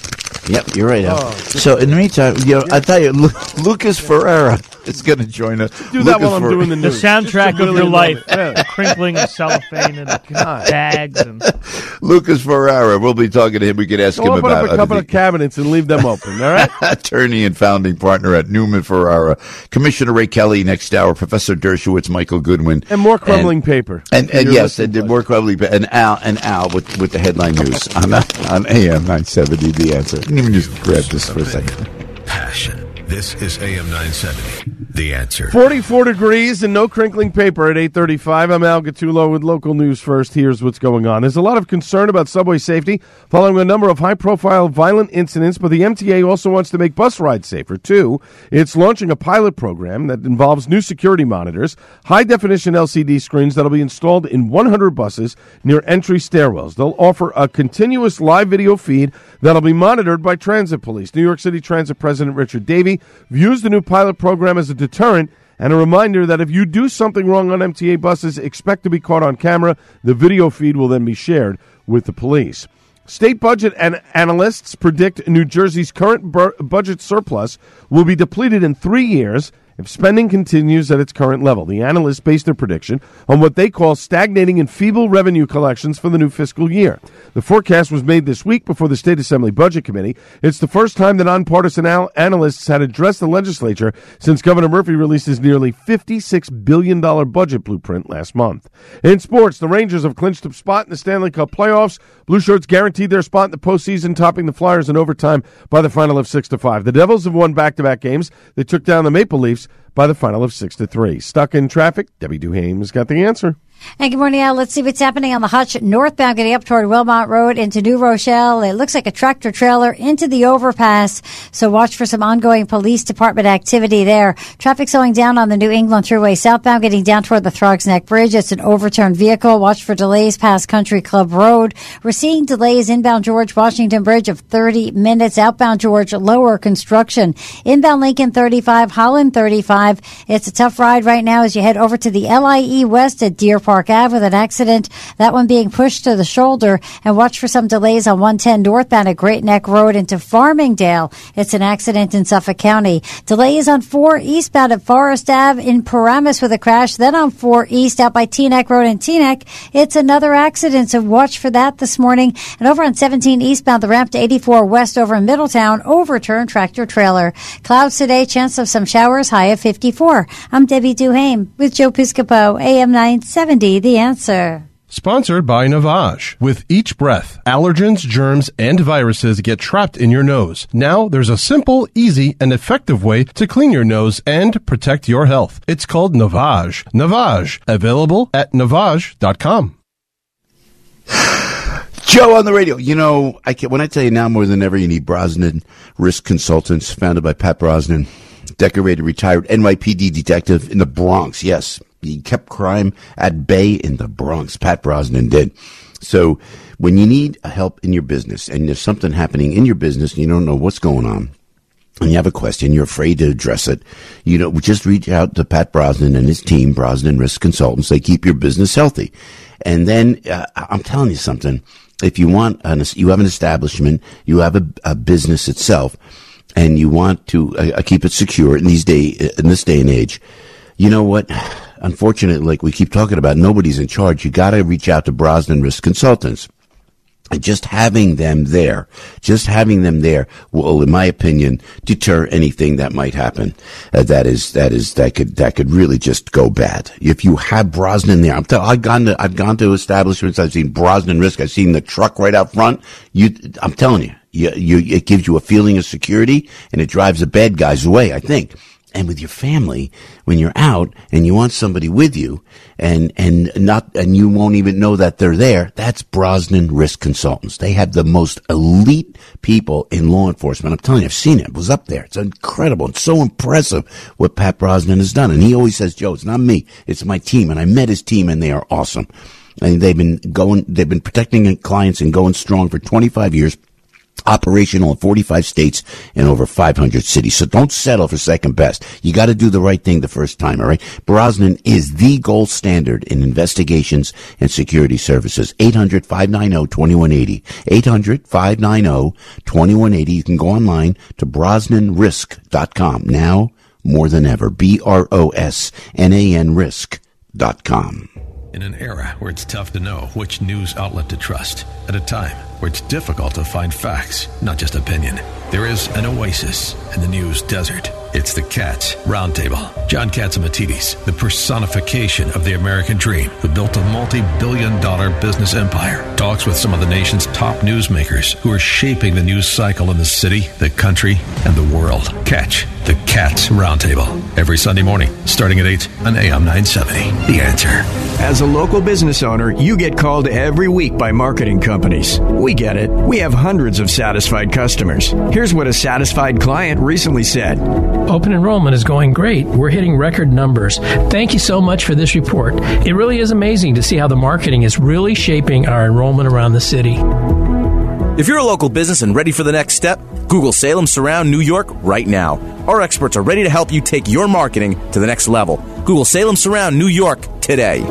Speaker 5: Yep, you're right, Al. So in the meantime, I tell you, Lucas Ferreira is going to join us.
Speaker 13: Do that while I'm doing the news.
Speaker 14: The soundtrack of your life, crinkling cellophane and bags. And
Speaker 5: Lucas Ferreira, we'll be talking to him. We can ask him
Speaker 13: open
Speaker 5: about
Speaker 13: up a couple of cabinets and leave them open, all right?
Speaker 5: Attorney and founding partner at Newman Ferreira. Commissioner Ray Kelly next hour, Professor Dershowitz, Michael Goodwin.
Speaker 13: And more crumbling paper.
Speaker 5: And yes, and more crumbling paper. And Al with the headline news on AM 970, The Answer. Let me just grab this for a second.
Speaker 4: Passion. This is AM 970, The Answer.
Speaker 13: 44 degrees and no crinkling paper at 8:35. I'm Al Gattulo with local news first. Here's what's going on. There's a lot of concern about subway safety following a number of high-profile violent incidents, but the MTA also wants to make bus rides safer, too. It's launching a pilot program that involves new security monitors, high-definition LCD screens that will be installed in 100 buses near entry stairwells. They'll offer a continuous live video feed that will be monitored by transit police. New York City Transit President Richard Davey views the new pilot program as a deterrent and a reminder that if you do something wrong on MTA buses, expect to be caught on camera. The video feed will then be shared with the police. State budget analysts predict New Jersey's current budget surplus will be depleted in 3 years if spending continues at its current level. The analysts base their prediction on what they call stagnating and feeble revenue collections for the new fiscal year. The forecast was made this week before the State Assembly Budget Committee. It's the first time that nonpartisan analysts had addressed the legislature since Governor Murphy released his nearly $56 billion budget blueprint last month. In sports, the Rangers have clinched a spot in the Stanley Cup playoffs. Blue Shirts guaranteed their spot in the postseason, topping the Flyers in overtime by the final of 6-5. The Devils have won back-to-back games. They took down the Maple Leafs by the final of 6-3. Stuck in traffic, Debbie Duhaime has got the answer.
Speaker 7: Hey, good morning, Al. Let's see what's happening on the Hutch northbound getting up toward Wilmot Road into New Rochelle. It looks like a tractor trailer into the overpass, so watch for some ongoing police department activity there. Traffic slowing down on the New England Thruway southbound getting down toward the Throgs Neck Bridge. It's an overturned vehicle. Watch for delays past Country Club Road. We're seeing delays inbound George Washington Bridge of 30 minutes. Outbound George, lower construction. Inbound Lincoln 35, Holland 35. It's a tough ride right now as you head over to the LIE West at Deer Park Ave with an accident, that one being pushed to the shoulder, and watch for some delays on 110 northbound at Great Neck Road into Farmingdale. It's an accident in Suffolk County. Delays on 4 eastbound at Forest Ave in Paramus with a crash, then on 4 east out by Teaneck Road in Teaneck. It's another accident, so watch for that this morning. And over on 17 eastbound, the ramp to 84 west over in Middletown, overturned tractor trailer. Clouds today, chance of some showers, high of 54. I'm Debbie Duhaime with Joe Piscopo, AM 970, The Answer.
Speaker 15: Sponsored by Navage. With each breath, allergens, germs, and viruses get trapped in your nose. Now there's a simple, easy, and effective way to clean your nose and protect your health. It's called Navage. Navage. Available at Navage.com.
Speaker 5: Joe on the radio. You know, when I tell you now more than ever, you need Brosnan Risk Consultants, founded by Pat Brosnan, decorated retired NYPD detective in the Bronx. Yes, he kept crime at bay in the Bronx. Pat Brosnan did. So when you need help in your business and there's something happening in your business and you don't know what's going on, and you have a question, you're afraid to address it, just reach out to Pat Brosnan and his team, Brosnan Risk Consultants. They keep your business healthy. And then I'm telling you something. If you want, you have an establishment, you have a business itself, and you want to keep it secure in this day and age, you know what? Unfortunately, like we keep talking about, nobody's in charge. You got to reach out to Brosnan Risk Consultants. And just having them there will, in my opinion, deter anything that might happen. That could really just go bad. If you have Brosnan there, I've gone to establishments. I've seen Brosnan Risk. I've seen the truck right out front. I'm telling you, it gives you a feeling of security, and it drives the bad guys away, I think. And with your family, when you're out and you want somebody with you and you won't even know that they're there, that's Brosnan Risk Consultants. They have the most elite people in law enforcement. I'm telling you, I've seen it. It was up there. It's incredible. It's so impressive what Pat Brosnan has done. And he always says, Joe, it's not me. It's my team. And I met his team and they are awesome. And they've been protecting clients and going strong for 25 years. Operational in 45 states and over 500 cities. So don't settle for second best. You got to do the right thing the first time, all right? Brosnan is the gold standard in investigations and security services. 800-590-2180. 800-590-2180. You can go online to brosnanrisk.com. Now more than ever. BROSNAN risk.com.
Speaker 1: In an era where it's tough to know which news outlet to trust, at a time where it's difficult to find facts, not just opinion, there is an oasis in the news desert. It's the Katz Roundtable. John Catsimatidis, the personification of the American dream, who built a multi-billion-dollar business empire, talks with some of the nation's top newsmakers who are shaping the news cycle in the city, the country, and the world. Catch the Katz Roundtable every Sunday morning, starting at 8 on AM 970. The Answer.
Speaker 16: As a local business owner, you get called every week by marketing companies. We get it. We have hundreds of satisfied customers. Here's what a satisfied client recently said.
Speaker 17: Open enrollment is going great. We're hitting record numbers. Thank you so much for this report. It really is amazing to see how the marketing is really shaping our enrollment around the city.
Speaker 18: If you're a local business and ready for the next step, Google Salem Surround New York right now. Our experts are ready to help you take your marketing to the next level. Google Salem Surround New York today.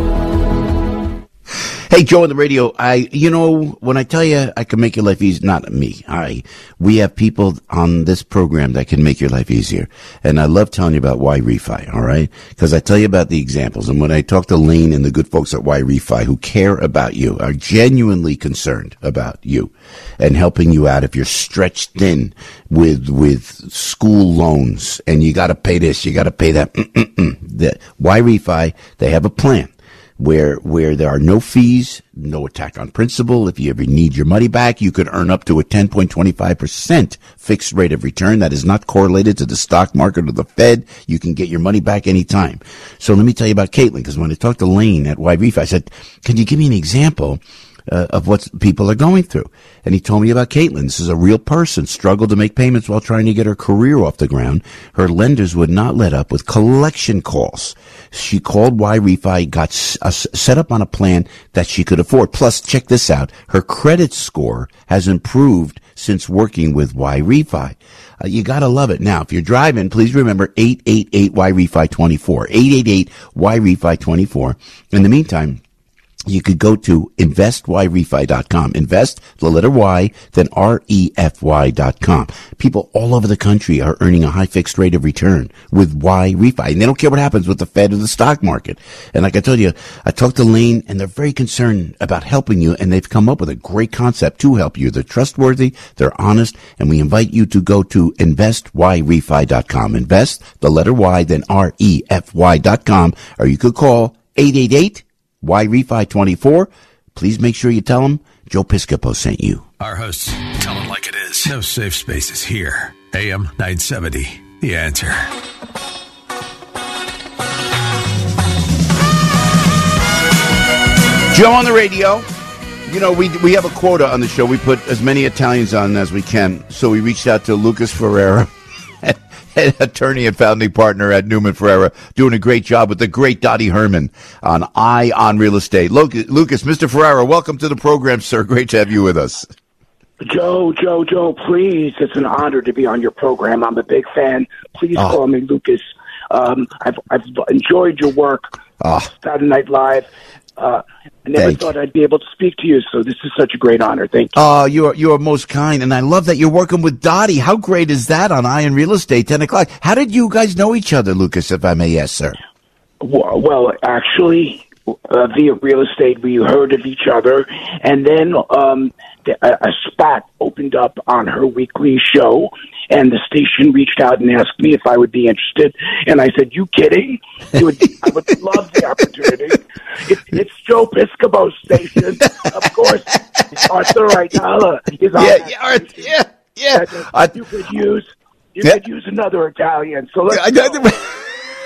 Speaker 5: Hey, Joe on the radio. When I tell you I can make your life easy, not me. We have people on this program that can make your life easier. And I love telling you about Y-Refi, all right? Because I tell you about the examples. And when I talk to Lane and the good folks at Y-Refi who care about you, are genuinely concerned about you and helping you out if you're stretched thin with school loans and you got to pay this, you got to pay that. The Y-Refi, they have a plan where there are no fees, no attack on principal. If you ever need your money back, you could earn up to a 10.25% fixed rate of return that is not correlated to the stock market or the Fed. You can get your money back anytime. So let me tell you about Caitlin, because when I talked to Lane at Y-Refi, I said, can you give me an example of what people are going through? And he told me about Caitlin. This is a real person, struggled to make payments while trying to get her career off the ground. Her lenders would not let up with collection calls. She called Y-Refi, got set up on a plan that she could afford. Plus, check this out. Her credit score has improved since working with Y-Refi. You gotta love it. Now, if you're driving, please remember 888-Y-Refi-24. 888-Y-Refi-24. In the meantime, you could go to investyrefi.com. Invest, the letter Y, then REFY.com. People all over the country are earning a high fixed rate of return with Y-Refi. And they don't care what happens with the Fed or the stock market. And like I told you, I talked to Lane, and they're very concerned about helping you, and they've come up with a great concept to help you. They're trustworthy, they're honest, and we invite you to go to investyrefi.com. Invest, the letter Y, then REFY.com. Or you could call 888 Y-Refi-24. Please make sure you tell them Joe Piscopo sent you.
Speaker 1: Our hosts tell it like it is. No safe spaces here. AM 970, The Answer.
Speaker 5: Joe on the radio. You know, we have a quota on the show. We put as many Italians on as we can. So we reached out to Lucas Ferreira, an attorney and founding partner at Newman Ferreira, doing a great job with the great Dottie Herman on Eye on Real Estate. Lucas, Mr. Ferreira, welcome to the program, sir. Great to have you with us.
Speaker 19: Joe, please. It's an honor to be on your program. I'm a big fan. Please call me Lucas. I've enjoyed your work. Saturday Night Live. I never thought I'd be able to speak to you, so this is such a great honor. Thank you.
Speaker 5: You are most kind, and I love that you're working with Dottie. How great is that on Eye on Real Estate, 10 o'clock? How did you guys know each other, Lucas, if I may ask, sir?
Speaker 19: Well, actually, via real estate, we heard of each other, and then a spot opened up on her weekly show, and the station reached out and asked me if I would be interested. And I said, you kidding? I would love the opportunity. It's Joe Piscopo's station. Of course, Arthur Aidala is on You could use another Italian. So let's go.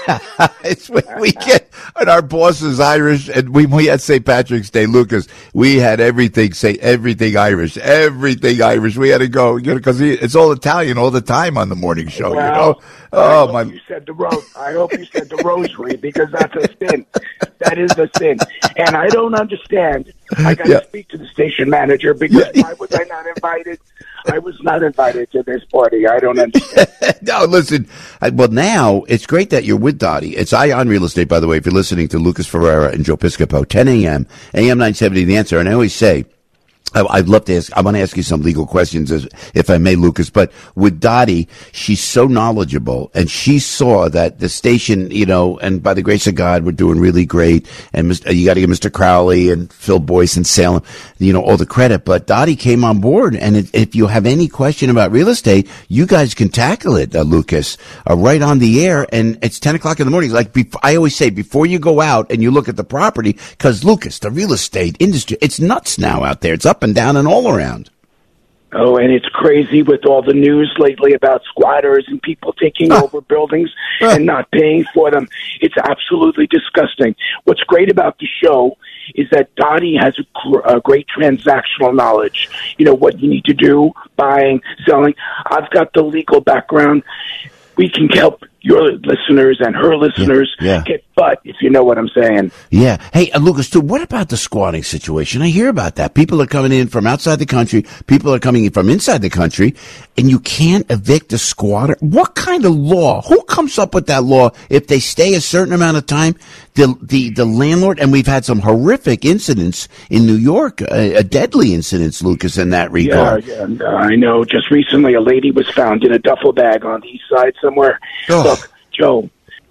Speaker 5: It's when we get, and our boss is Irish, and we had St. Patrick's Day, Lucas. We had everything Irish. We had to go, because it's all Italian all the time on the morning show,
Speaker 19: well,
Speaker 5: you know.
Speaker 19: Oh, my! You said I hope you said the rosary, because that's a sin. That is a sin, and I don't understand. I got to speak to the station manager, because why was I not invited? I was not invited to this party. I don't understand.
Speaker 5: No, listen. Well, now it's great that you're with Dottie. It's Ion Real Estate, by the way. If you're listening to Lucas Ferreira and Joe Piscopo, 10 a.m. AM 970. The Answer. And I always say, I'd love to ask. I want to ask you some legal questions, if I may, Lucas. But with Dottie, she's so knowledgeable, and she saw that the station, you know, and by the grace of God, we're doing really great. And you got to give Mr. Crowley and Phil Boyce and Salem, you know, all the credit. But Dottie came on board, and if you have any question about real estate, you guys can tackle it, Lucas, right on the air. And it's 10 o'clock in the morning. Like I always say, before you go out and you look at the property, because Lucas, the real estate industry, it's nuts now out there. It's up and down and all around.
Speaker 19: Oh, and it's crazy with all the news lately about squatters and people taking over buildings and not paying for them. It's absolutely disgusting. What's great about the show is that Dottie has a great transactional knowledge. You know, what you need to do, buying, selling. I've got the legal background. We can help your listeners and her listeners get butt, if you know what I'm saying.
Speaker 5: Yeah. Hey, Lucas, too, what about the squatting situation? I hear about that. People are coming in from outside the country. People are coming in from inside the country, and you can't evict a squatter. What kind of law? Who comes up with that law? If they stay a certain amount of time, the landlord, and we've had some horrific incidents in New York, deadly incidents, Lucas, in that regard.
Speaker 19: Yeah, I know. Just recently, a lady was found in a duffel bag on the east side somewhere. Look, Joe,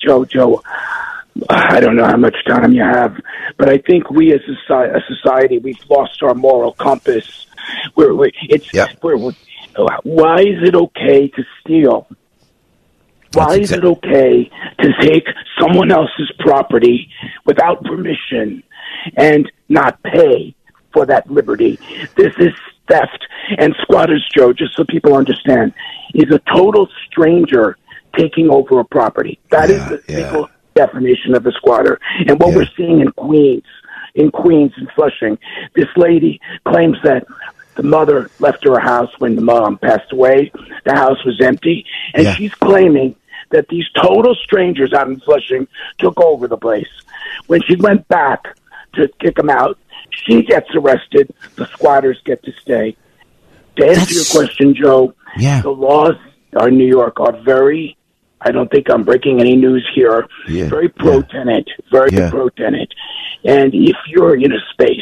Speaker 19: I don't know how much time you have, but I think we as a society, we've lost our moral compass. Why is it okay to steal? Why is it okay to take someone else's property without permission and not pay for that liberty? This is theft. And squatters, Joe, just so people understand, is a total stranger taking over a property. That is the legal definition of a squatter. And what we're seeing in Queens and Flushing, this lady claims that the mother left her a house when the mom passed away. The house was empty. And she's claiming that these total strangers out in Flushing took over the place. When she went back to kick them out, she gets arrested. The squatters get to stay. To answer your question, Joe, the laws in New York are very, I don't think I'm breaking any news here, very pro-tenant, pro-tenant. And if you're in a space,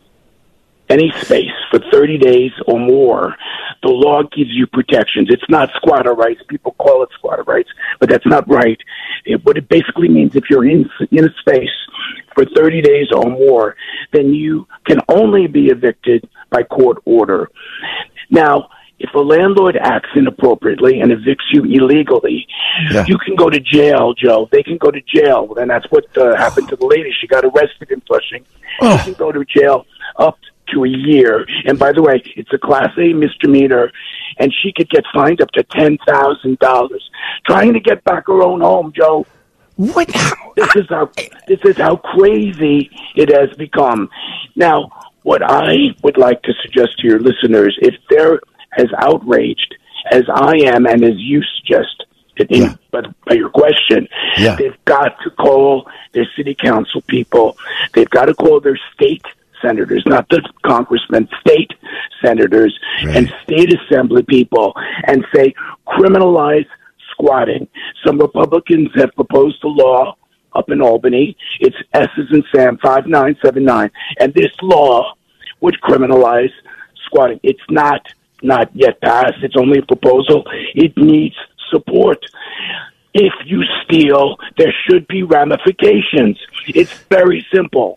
Speaker 19: any space, for 30 days or more, the law gives you protections. It's not squatter rights. People call it squatter rights, but that's not right. What it basically means, if you're in a space for 30 days or more, then you can only be evicted by court order. Now, if a landlord acts inappropriately and evicts you illegally, you can go to jail, Joe. They can go to jail, and that's what happened to the lady. She got arrested in Flushing. She can go to jail up to a year. And by the way, it's a Class A misdemeanor, and she could get fined up to $10,000 trying to get back her own home, Joe.
Speaker 5: What?
Speaker 19: This is how crazy it has become. Now, what I would like to suggest to your listeners, if they're as outraged as I am and as you suggest, but by your question, they've got to call their city council people. They've got to call their state senators, not the congressmen, state senators and state assembly people, and say, criminalize squatting. Some Republicans have proposed a law up in Albany. It's S's and Sam 5979. And this law would criminalize squatting. It's not yet passed. It's only a proposal. It needs support. If you steal, there should be ramifications. It's very simple.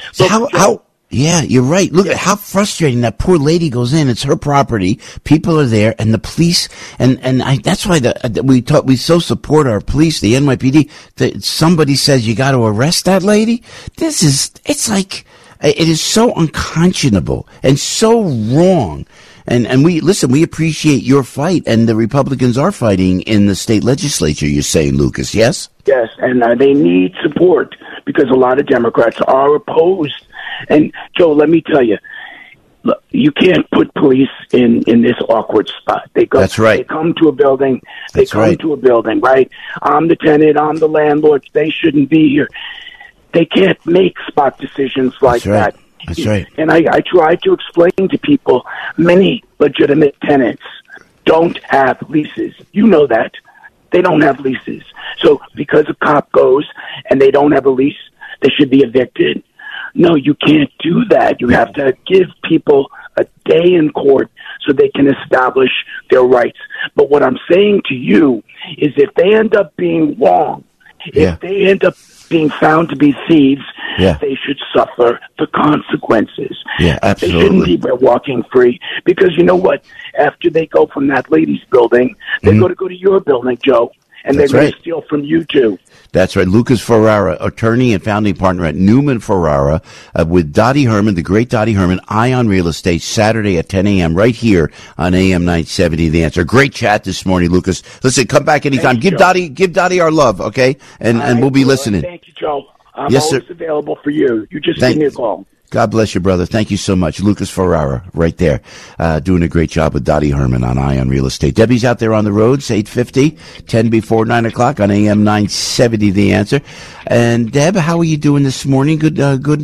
Speaker 5: Yeah, you're right. Look at how frustrating that poor lady goes in. It's her property. People are there, and the police, that's why we so support our police, the NYPD. Somebody says you got to arrest that lady. It's like, It is so unconscionable and so wrong. And we appreciate your fight, and the Republicans are fighting in the state legislature, you're saying, Lucas, yes?
Speaker 19: Yes, and they need support because a lot of Democrats are opposed. And, Joe, let me tell you, look, you can't put police in this awkward spot.
Speaker 5: That's right.
Speaker 19: They come to a building. To a building, right? I'm the tenant. I'm the landlord. They shouldn't be here. They can't make spot decisions like that.
Speaker 5: That's right.
Speaker 19: And I try to explain to people, many legitimate tenants don't have leases. You know that. They don't have leases. So because a cop goes and they don't have a lease, they should be evicted. No, you can't do that. You have to give people a day in court so they can establish their rights. But what I'm saying to you is if they end up being wrong, if they end up being found to be thieves, they should suffer the consequences.
Speaker 5: Yeah, absolutely.
Speaker 19: They shouldn't be walking free because you know what? After they go from that lady's building, they're going to go to your building, Joe, and they're going to steal from you too.
Speaker 5: That's right. Lucas Ferrara, attorney and founding partner at Newman Ferrara, with Dottie Herman, the great Dottie Herman, Ion Real Estate, Saturday at 10 a.m. right here on AM 970. The Answer. Great chat this morning, Lucas. Listen, come back anytime. Give Dottie our love, okay? And we'll be listening.
Speaker 19: Thank you, Joe. I'm always available for you. You just give me a call.
Speaker 5: God bless you, brother. Thank you so much. Lucas Ferrara, right there, doing a great job with Dottie Herman on Ion Real Estate. Debbie's out there on the roads, 8:50, 10 before 9 o'clock on AM 970, The Answer. And Deb, how are you doing this morning? Good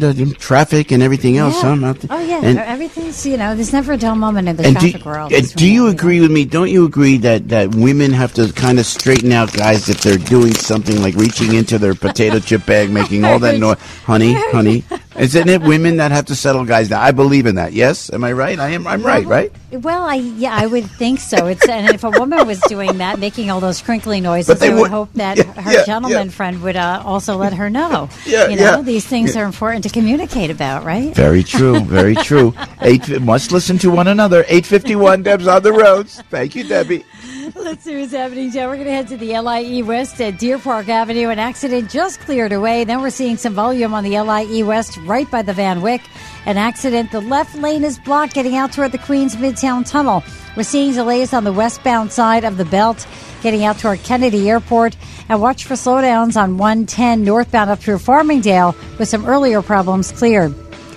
Speaker 5: traffic and everything else, huh?
Speaker 7: Oh, yeah. And everything's, there's never a dull moment in the traffic world.
Speaker 5: Do you agree with me? Don't you agree that women have to kind of straighten out guys if they're doing something like reaching into their potato chip bag, making all that noise? Honey. Isn't it women that have to settle guys down? I believe in that. Yes? Am I right? I'm right?
Speaker 7: Well, I would think so. And if a woman was doing that, making all those crinkly noises, I would hope that her gentleman friend would also let her know. These things are important to communicate about, right?
Speaker 5: Very true. Very true. Must listen to one another. 8:51, Deb's on the roads. Thank you, Debbie.
Speaker 7: Let's see what's happening, Joe. We're going to head to the LIE West at Deer Park Avenue. An accident just cleared away. Then we're seeing some volume on the LIE West right by the Van Wyck. An accident. The left lane is blocked getting out toward the Queens Midtown Tunnel. We're seeing delays on the westbound side of the belt getting out toward Kennedy Airport. And watch for slowdowns on 110 northbound up through Farmingdale with some earlier problems cleared.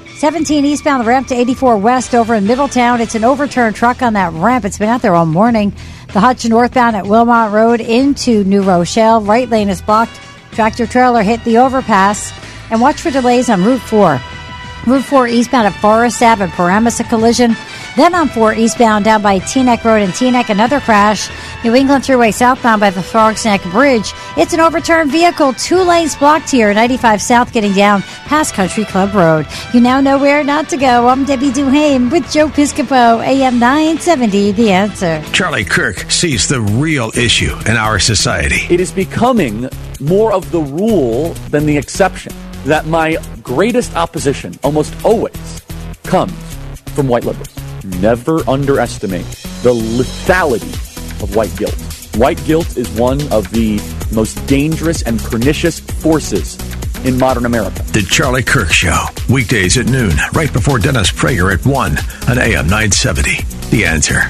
Speaker 7: 17 eastbound, the ramp to 84 west over in Middletown. It's an overturned truck on that ramp. It's been out there all morning. The Hutch northbound at Wilmot Road into New Rochelle. Right lane is blocked. Tractor trailer hit the overpass. And watch for delays on Route 4. Route 4 eastbound at Forest Ave and Paramus, a collision. Then on 4 eastbound down by Teaneck Road and Teaneck, another crash. New England Thruway southbound by the Frogs Neck Bridge. It's an overturned vehicle. 2 lanes blocked here. 95 south getting down past Country Club Road. You now know where not to go. I'm Debbie Duhame with Joe Piscopo, AM 970, The Answer.
Speaker 1: Charlie Kirk sees the real issue in our society.
Speaker 20: It is becoming more of the rule than the exception that my greatest opposition almost always comes from white liberals. Never underestimate the lethality of white guilt. White guilt is one of the most dangerous and pernicious forces in modern America.
Speaker 1: The Charlie Kirk Show, weekdays at noon, right before Dennis Prager at 1 on AM 970. The Answer.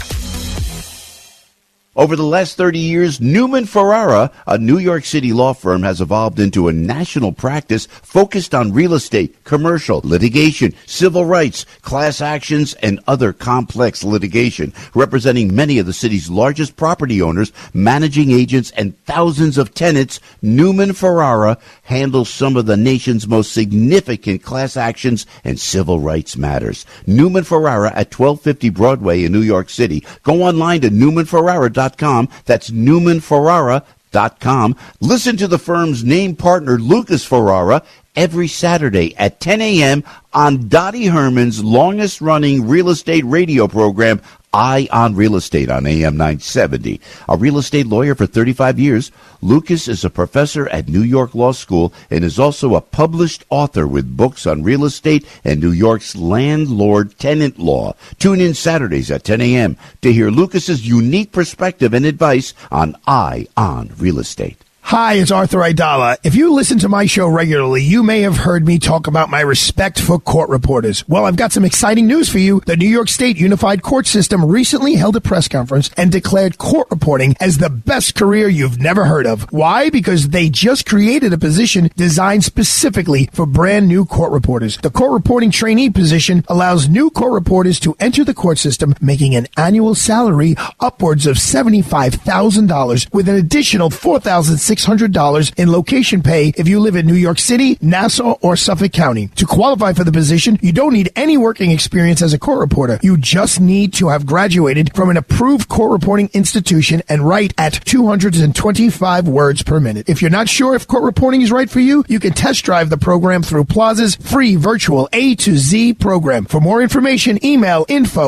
Speaker 5: Over the last 30 years, Newman Ferrara, a New York City law firm, has evolved into a national practice focused on real estate, commercial, litigation, civil rights, class actions, and other complex litigation, representing many of the city's largest property owners, managing agents, and thousands of tenants. Newman Ferrara handles some of the nation's most significant class actions and civil rights matters. Newman Ferrara at 1250 Broadway in New York City. Go online to newmanferrara.com. That's newmanferrara.com. Listen to the firm's name partner, Lucas Ferrara, every Saturday at 10 a.m. on Dottie Herman's longest-running real estate radio program, Eye on Real Estate on AM 970. A real estate lawyer for 35 years, Lucas is a professor at New York Law School and is also a published author with books on real estate and New York's landlord-tenant law. Tune in Saturdays at 10 a.m. to hear Lucas's unique perspective and advice on Eye on Real Estate.
Speaker 21: Hi, it's Arthur Aidala. If you listen to my show regularly, you may have heard me talk about my respect for court reporters. Well, I've got some exciting news for you. The New York State Unified Court System recently held a press conference and declared court reporting as the best career you've never heard of. Why? Because they just created a position designed specifically for brand new court reporters. The court reporting trainee position allows new court reporters to enter the court system, making an annual salary upwards of $75,000 with an additional $4,600 in location pay if you live in New York City, Nassau, or Suffolk County. To qualify for the position, you don't need any working experience as a court reporter. You just need to have graduated from an approved court reporting institution and write at 225 words per minute. If you're not sure if court reporting is right for you, you can test drive the program through Plaza's free virtual A to Z program. For more information, email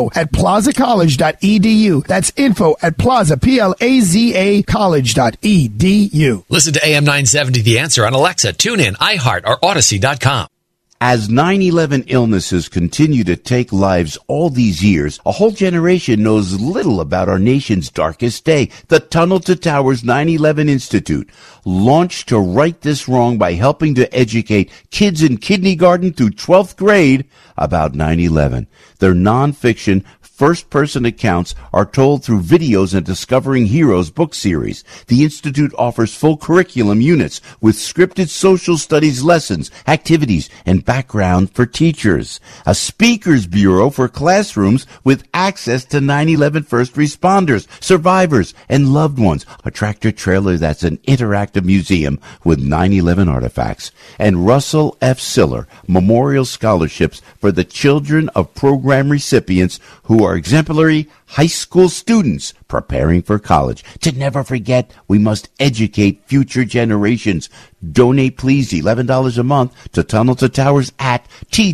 Speaker 21: info@plazacollege.edu. That's info@plaza, Plaza college.edu.
Speaker 12: Listen to AM 970 The Answer on Alexa, TuneIn, iHeart, or Odyssey.com.
Speaker 5: As 9/11 illnesses continue to take lives all these years, a whole generation knows little about our nation's darkest day. The Tunnel to Towers 9/11 Institute, launched to right this wrong by helping to educate kids in kindergarten through 12th grade about 9/11. Their nonfiction, first-person accounts are told through videos and Discovering Heroes book series. The Institute offers full curriculum units with scripted social studies lessons, activities, and background for teachers. A speakers bureau for classrooms with access to 9/11 first responders, survivors, and loved ones. A tractor-trailer that's an interactive museum with 9/11 artifacts. And Russell F. Siller Memorial Scholarships for the children of program recipients who are exemplary high school students preparing for college. To never forget, we must educate future generations. Donate, please, $11 a month to Tunnel to Towers at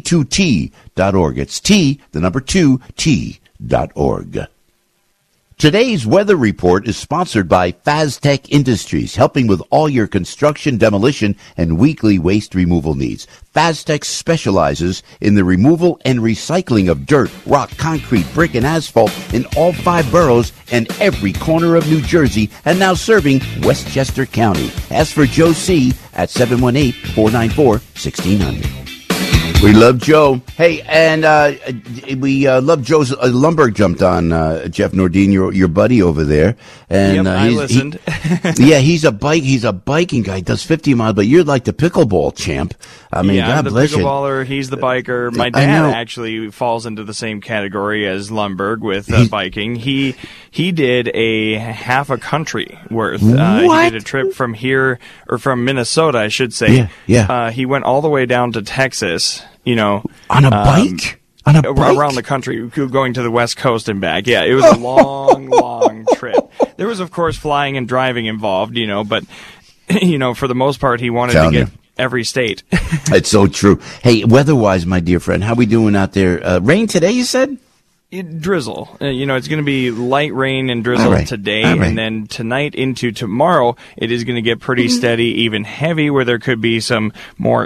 Speaker 5: T2T.org. It's T, the number 2, T.org. Today's weather report is sponsored by Faztech Industries, helping with all your construction, demolition, and weekly waste removal needs. Faztech specializes in the removal and recycling of dirt, rock, concrete, brick, and asphalt in all 5 boroughs and every corner of New Jersey, and now serving Westchester County. Ask for Joe C. at 718-494-1600. We love Joe. Hey, and we love Joe's. Lumberg jumped on Jeff Nordine, your buddy over there, and
Speaker 22: I listened.
Speaker 5: He's a biking guy. He does 50 miles, but you're like the pickleball champ. I mean, God
Speaker 22: I'm the
Speaker 5: bless you.
Speaker 22: pickleballer. He's the biker. My dad actually falls into the same category as Lumberg with biking. He did a half a country worth. He did a trip from here, or from Minnesota, I should say.
Speaker 5: Yeah.
Speaker 22: He went all the way down to Texas. On
Speaker 5: a bike?
Speaker 22: Around the country, going to the West Coast and back. Yeah, it was a long trip. There was, of course, flying and driving involved, but, for the most part, he wanted to get every state.
Speaker 5: It's so true. Hey, weather-wise, my dear friend, how we doing out there? Rain today, you said?
Speaker 22: Drizzle. It's going to be light rain and drizzle today, and then tonight into tomorrow, it is going to get pretty steady, even heavy, where there could be some more,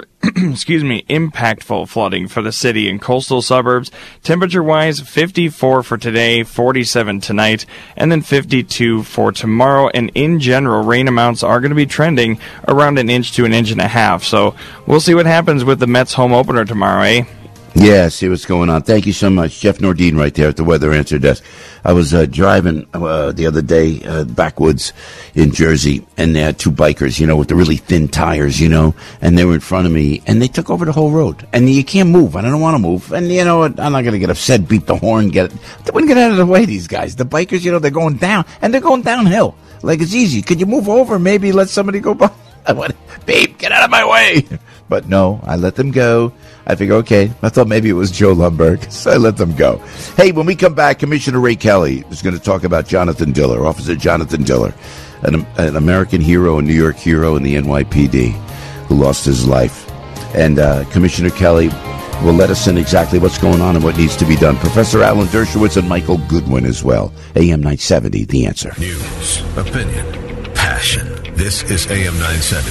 Speaker 22: impactful flooding for the city and coastal suburbs. Temperature-wise, 54 for today, 47 tonight, and then 52 for tomorrow. And in general, rain amounts are going to be trending around 1 inch to 1.5 inches. So we'll see what happens with the Mets home opener tomorrow, eh?
Speaker 5: Yeah, see what's going on. Thank you so much. Jeff Nordine right there at the Weather Answer Desk. I was driving the other day backwoods in Jersey, and there had 2 bikers, with the really thin tires, and they were in front of me, and they took over the whole road. And you can't move. I don't want to move. And, I'm not going to get upset, beat the horn, they wouldn't get out of the way, these guys. The bikers, they're going down, and they're going downhill. Like, it's easy. Could you move over, maybe let somebody go by? I went, babe, get out of my way. But no, I let them go. I figure, okay, I thought maybe it was Joe Lumberg, so I let them go. Hey, when we come back, Commissioner Ray Kelly is going to talk about Jonathan Diller, Officer Jonathan Diller, an American hero, a New York hero in the NYPD who lost his life. And Commissioner Kelly will let us in exactly what's going on and what needs to be done. Professor Alan Dershowitz and Michael Goodwin as well. AM 970, The Answer.
Speaker 1: News, opinion, passion. This is AM 970,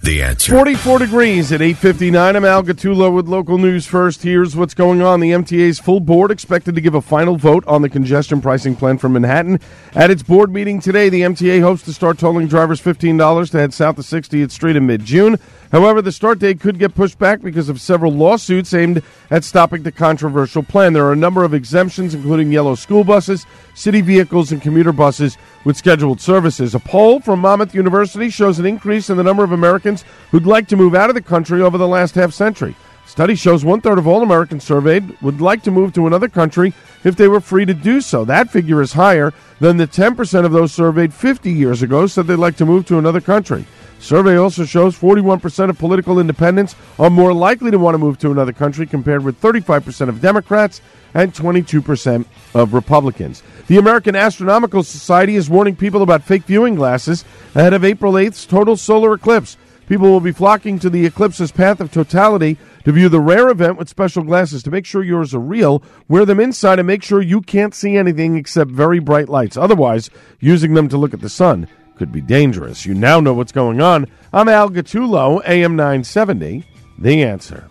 Speaker 1: The Answer.
Speaker 13: 44 degrees at 8:59. I'm Al Gattullo with local news first. Here's what's going on. The MTA's full board expected to give a final vote on the congestion pricing plan for Manhattan. At its board meeting today, the MTA hopes to start tolling drivers $15 to head south to 60th Street in mid-June. However, the start date could get pushed back because of several lawsuits aimed at stopping the controversial plan. There are a number of exemptions, including yellow school buses, city vehicles, and commuter buses with scheduled services. A poll from Monmouth University shows an increase in the number of Americans who'd like to move out of the country over the last half-century. Study shows 1/3 of all Americans surveyed would like to move to another country if they were free to do so. That figure is higher than the 10% of those surveyed 50 years ago said they'd like to move to another country. Survey also shows 41% of political independents are more likely to want to move to another country compared with 35% of Democrats and 22% of Republicans. The American Astronomical Society is warning people about fake viewing glasses ahead of April 8th's total solar eclipse. People will be flocking to the eclipse's path of totality to view the rare event with special glasses. To make sure yours are real, wear them inside and make sure you can't see anything except very bright lights. Otherwise, using them to look at the sun could be dangerous. You now know what's going on. I'm Al Gattullo, AM 970, The Answer.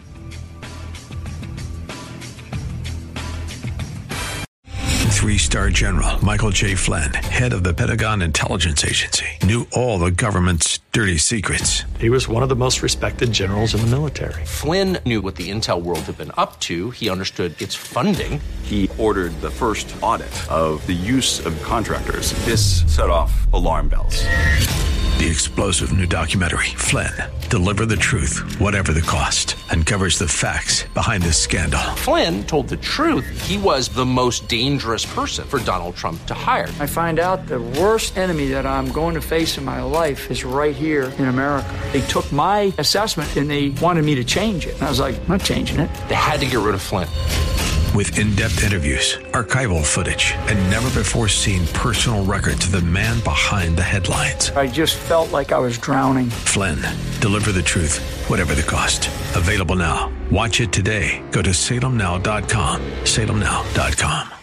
Speaker 1: Three-star General Michael J. Flynn, head of the Pentagon Intelligence Agency, knew all the government's dirty secrets.
Speaker 2: He was one of the most respected generals in the military.
Speaker 3: Flynn knew what the intel world had been up to. He understood its funding.
Speaker 23: He ordered the first audit of the use of contractors. This set off alarm bells.
Speaker 1: The explosive new documentary, Flynn, Deliver the Truth, Whatever the Cost, uncovers the facts behind this scandal.
Speaker 3: Flynn told the truth. He was the most dangerous person for Donald Trump to hire.
Speaker 24: I find out the worst enemy that I'm going to face in my life is right here in America. They took my assessment and they wanted me to change it. And I was like, I'm not changing it.
Speaker 3: They had to get rid of Flynn.
Speaker 1: With in-depth interviews, archival footage, and never-before-seen personal records of the man behind the headlines.
Speaker 24: I just felt like I was drowning.
Speaker 1: Flynn, Deliver the Truth, Whatever the Cost. Available now. Watch it today. Go to salemnow.com. salemnow.com.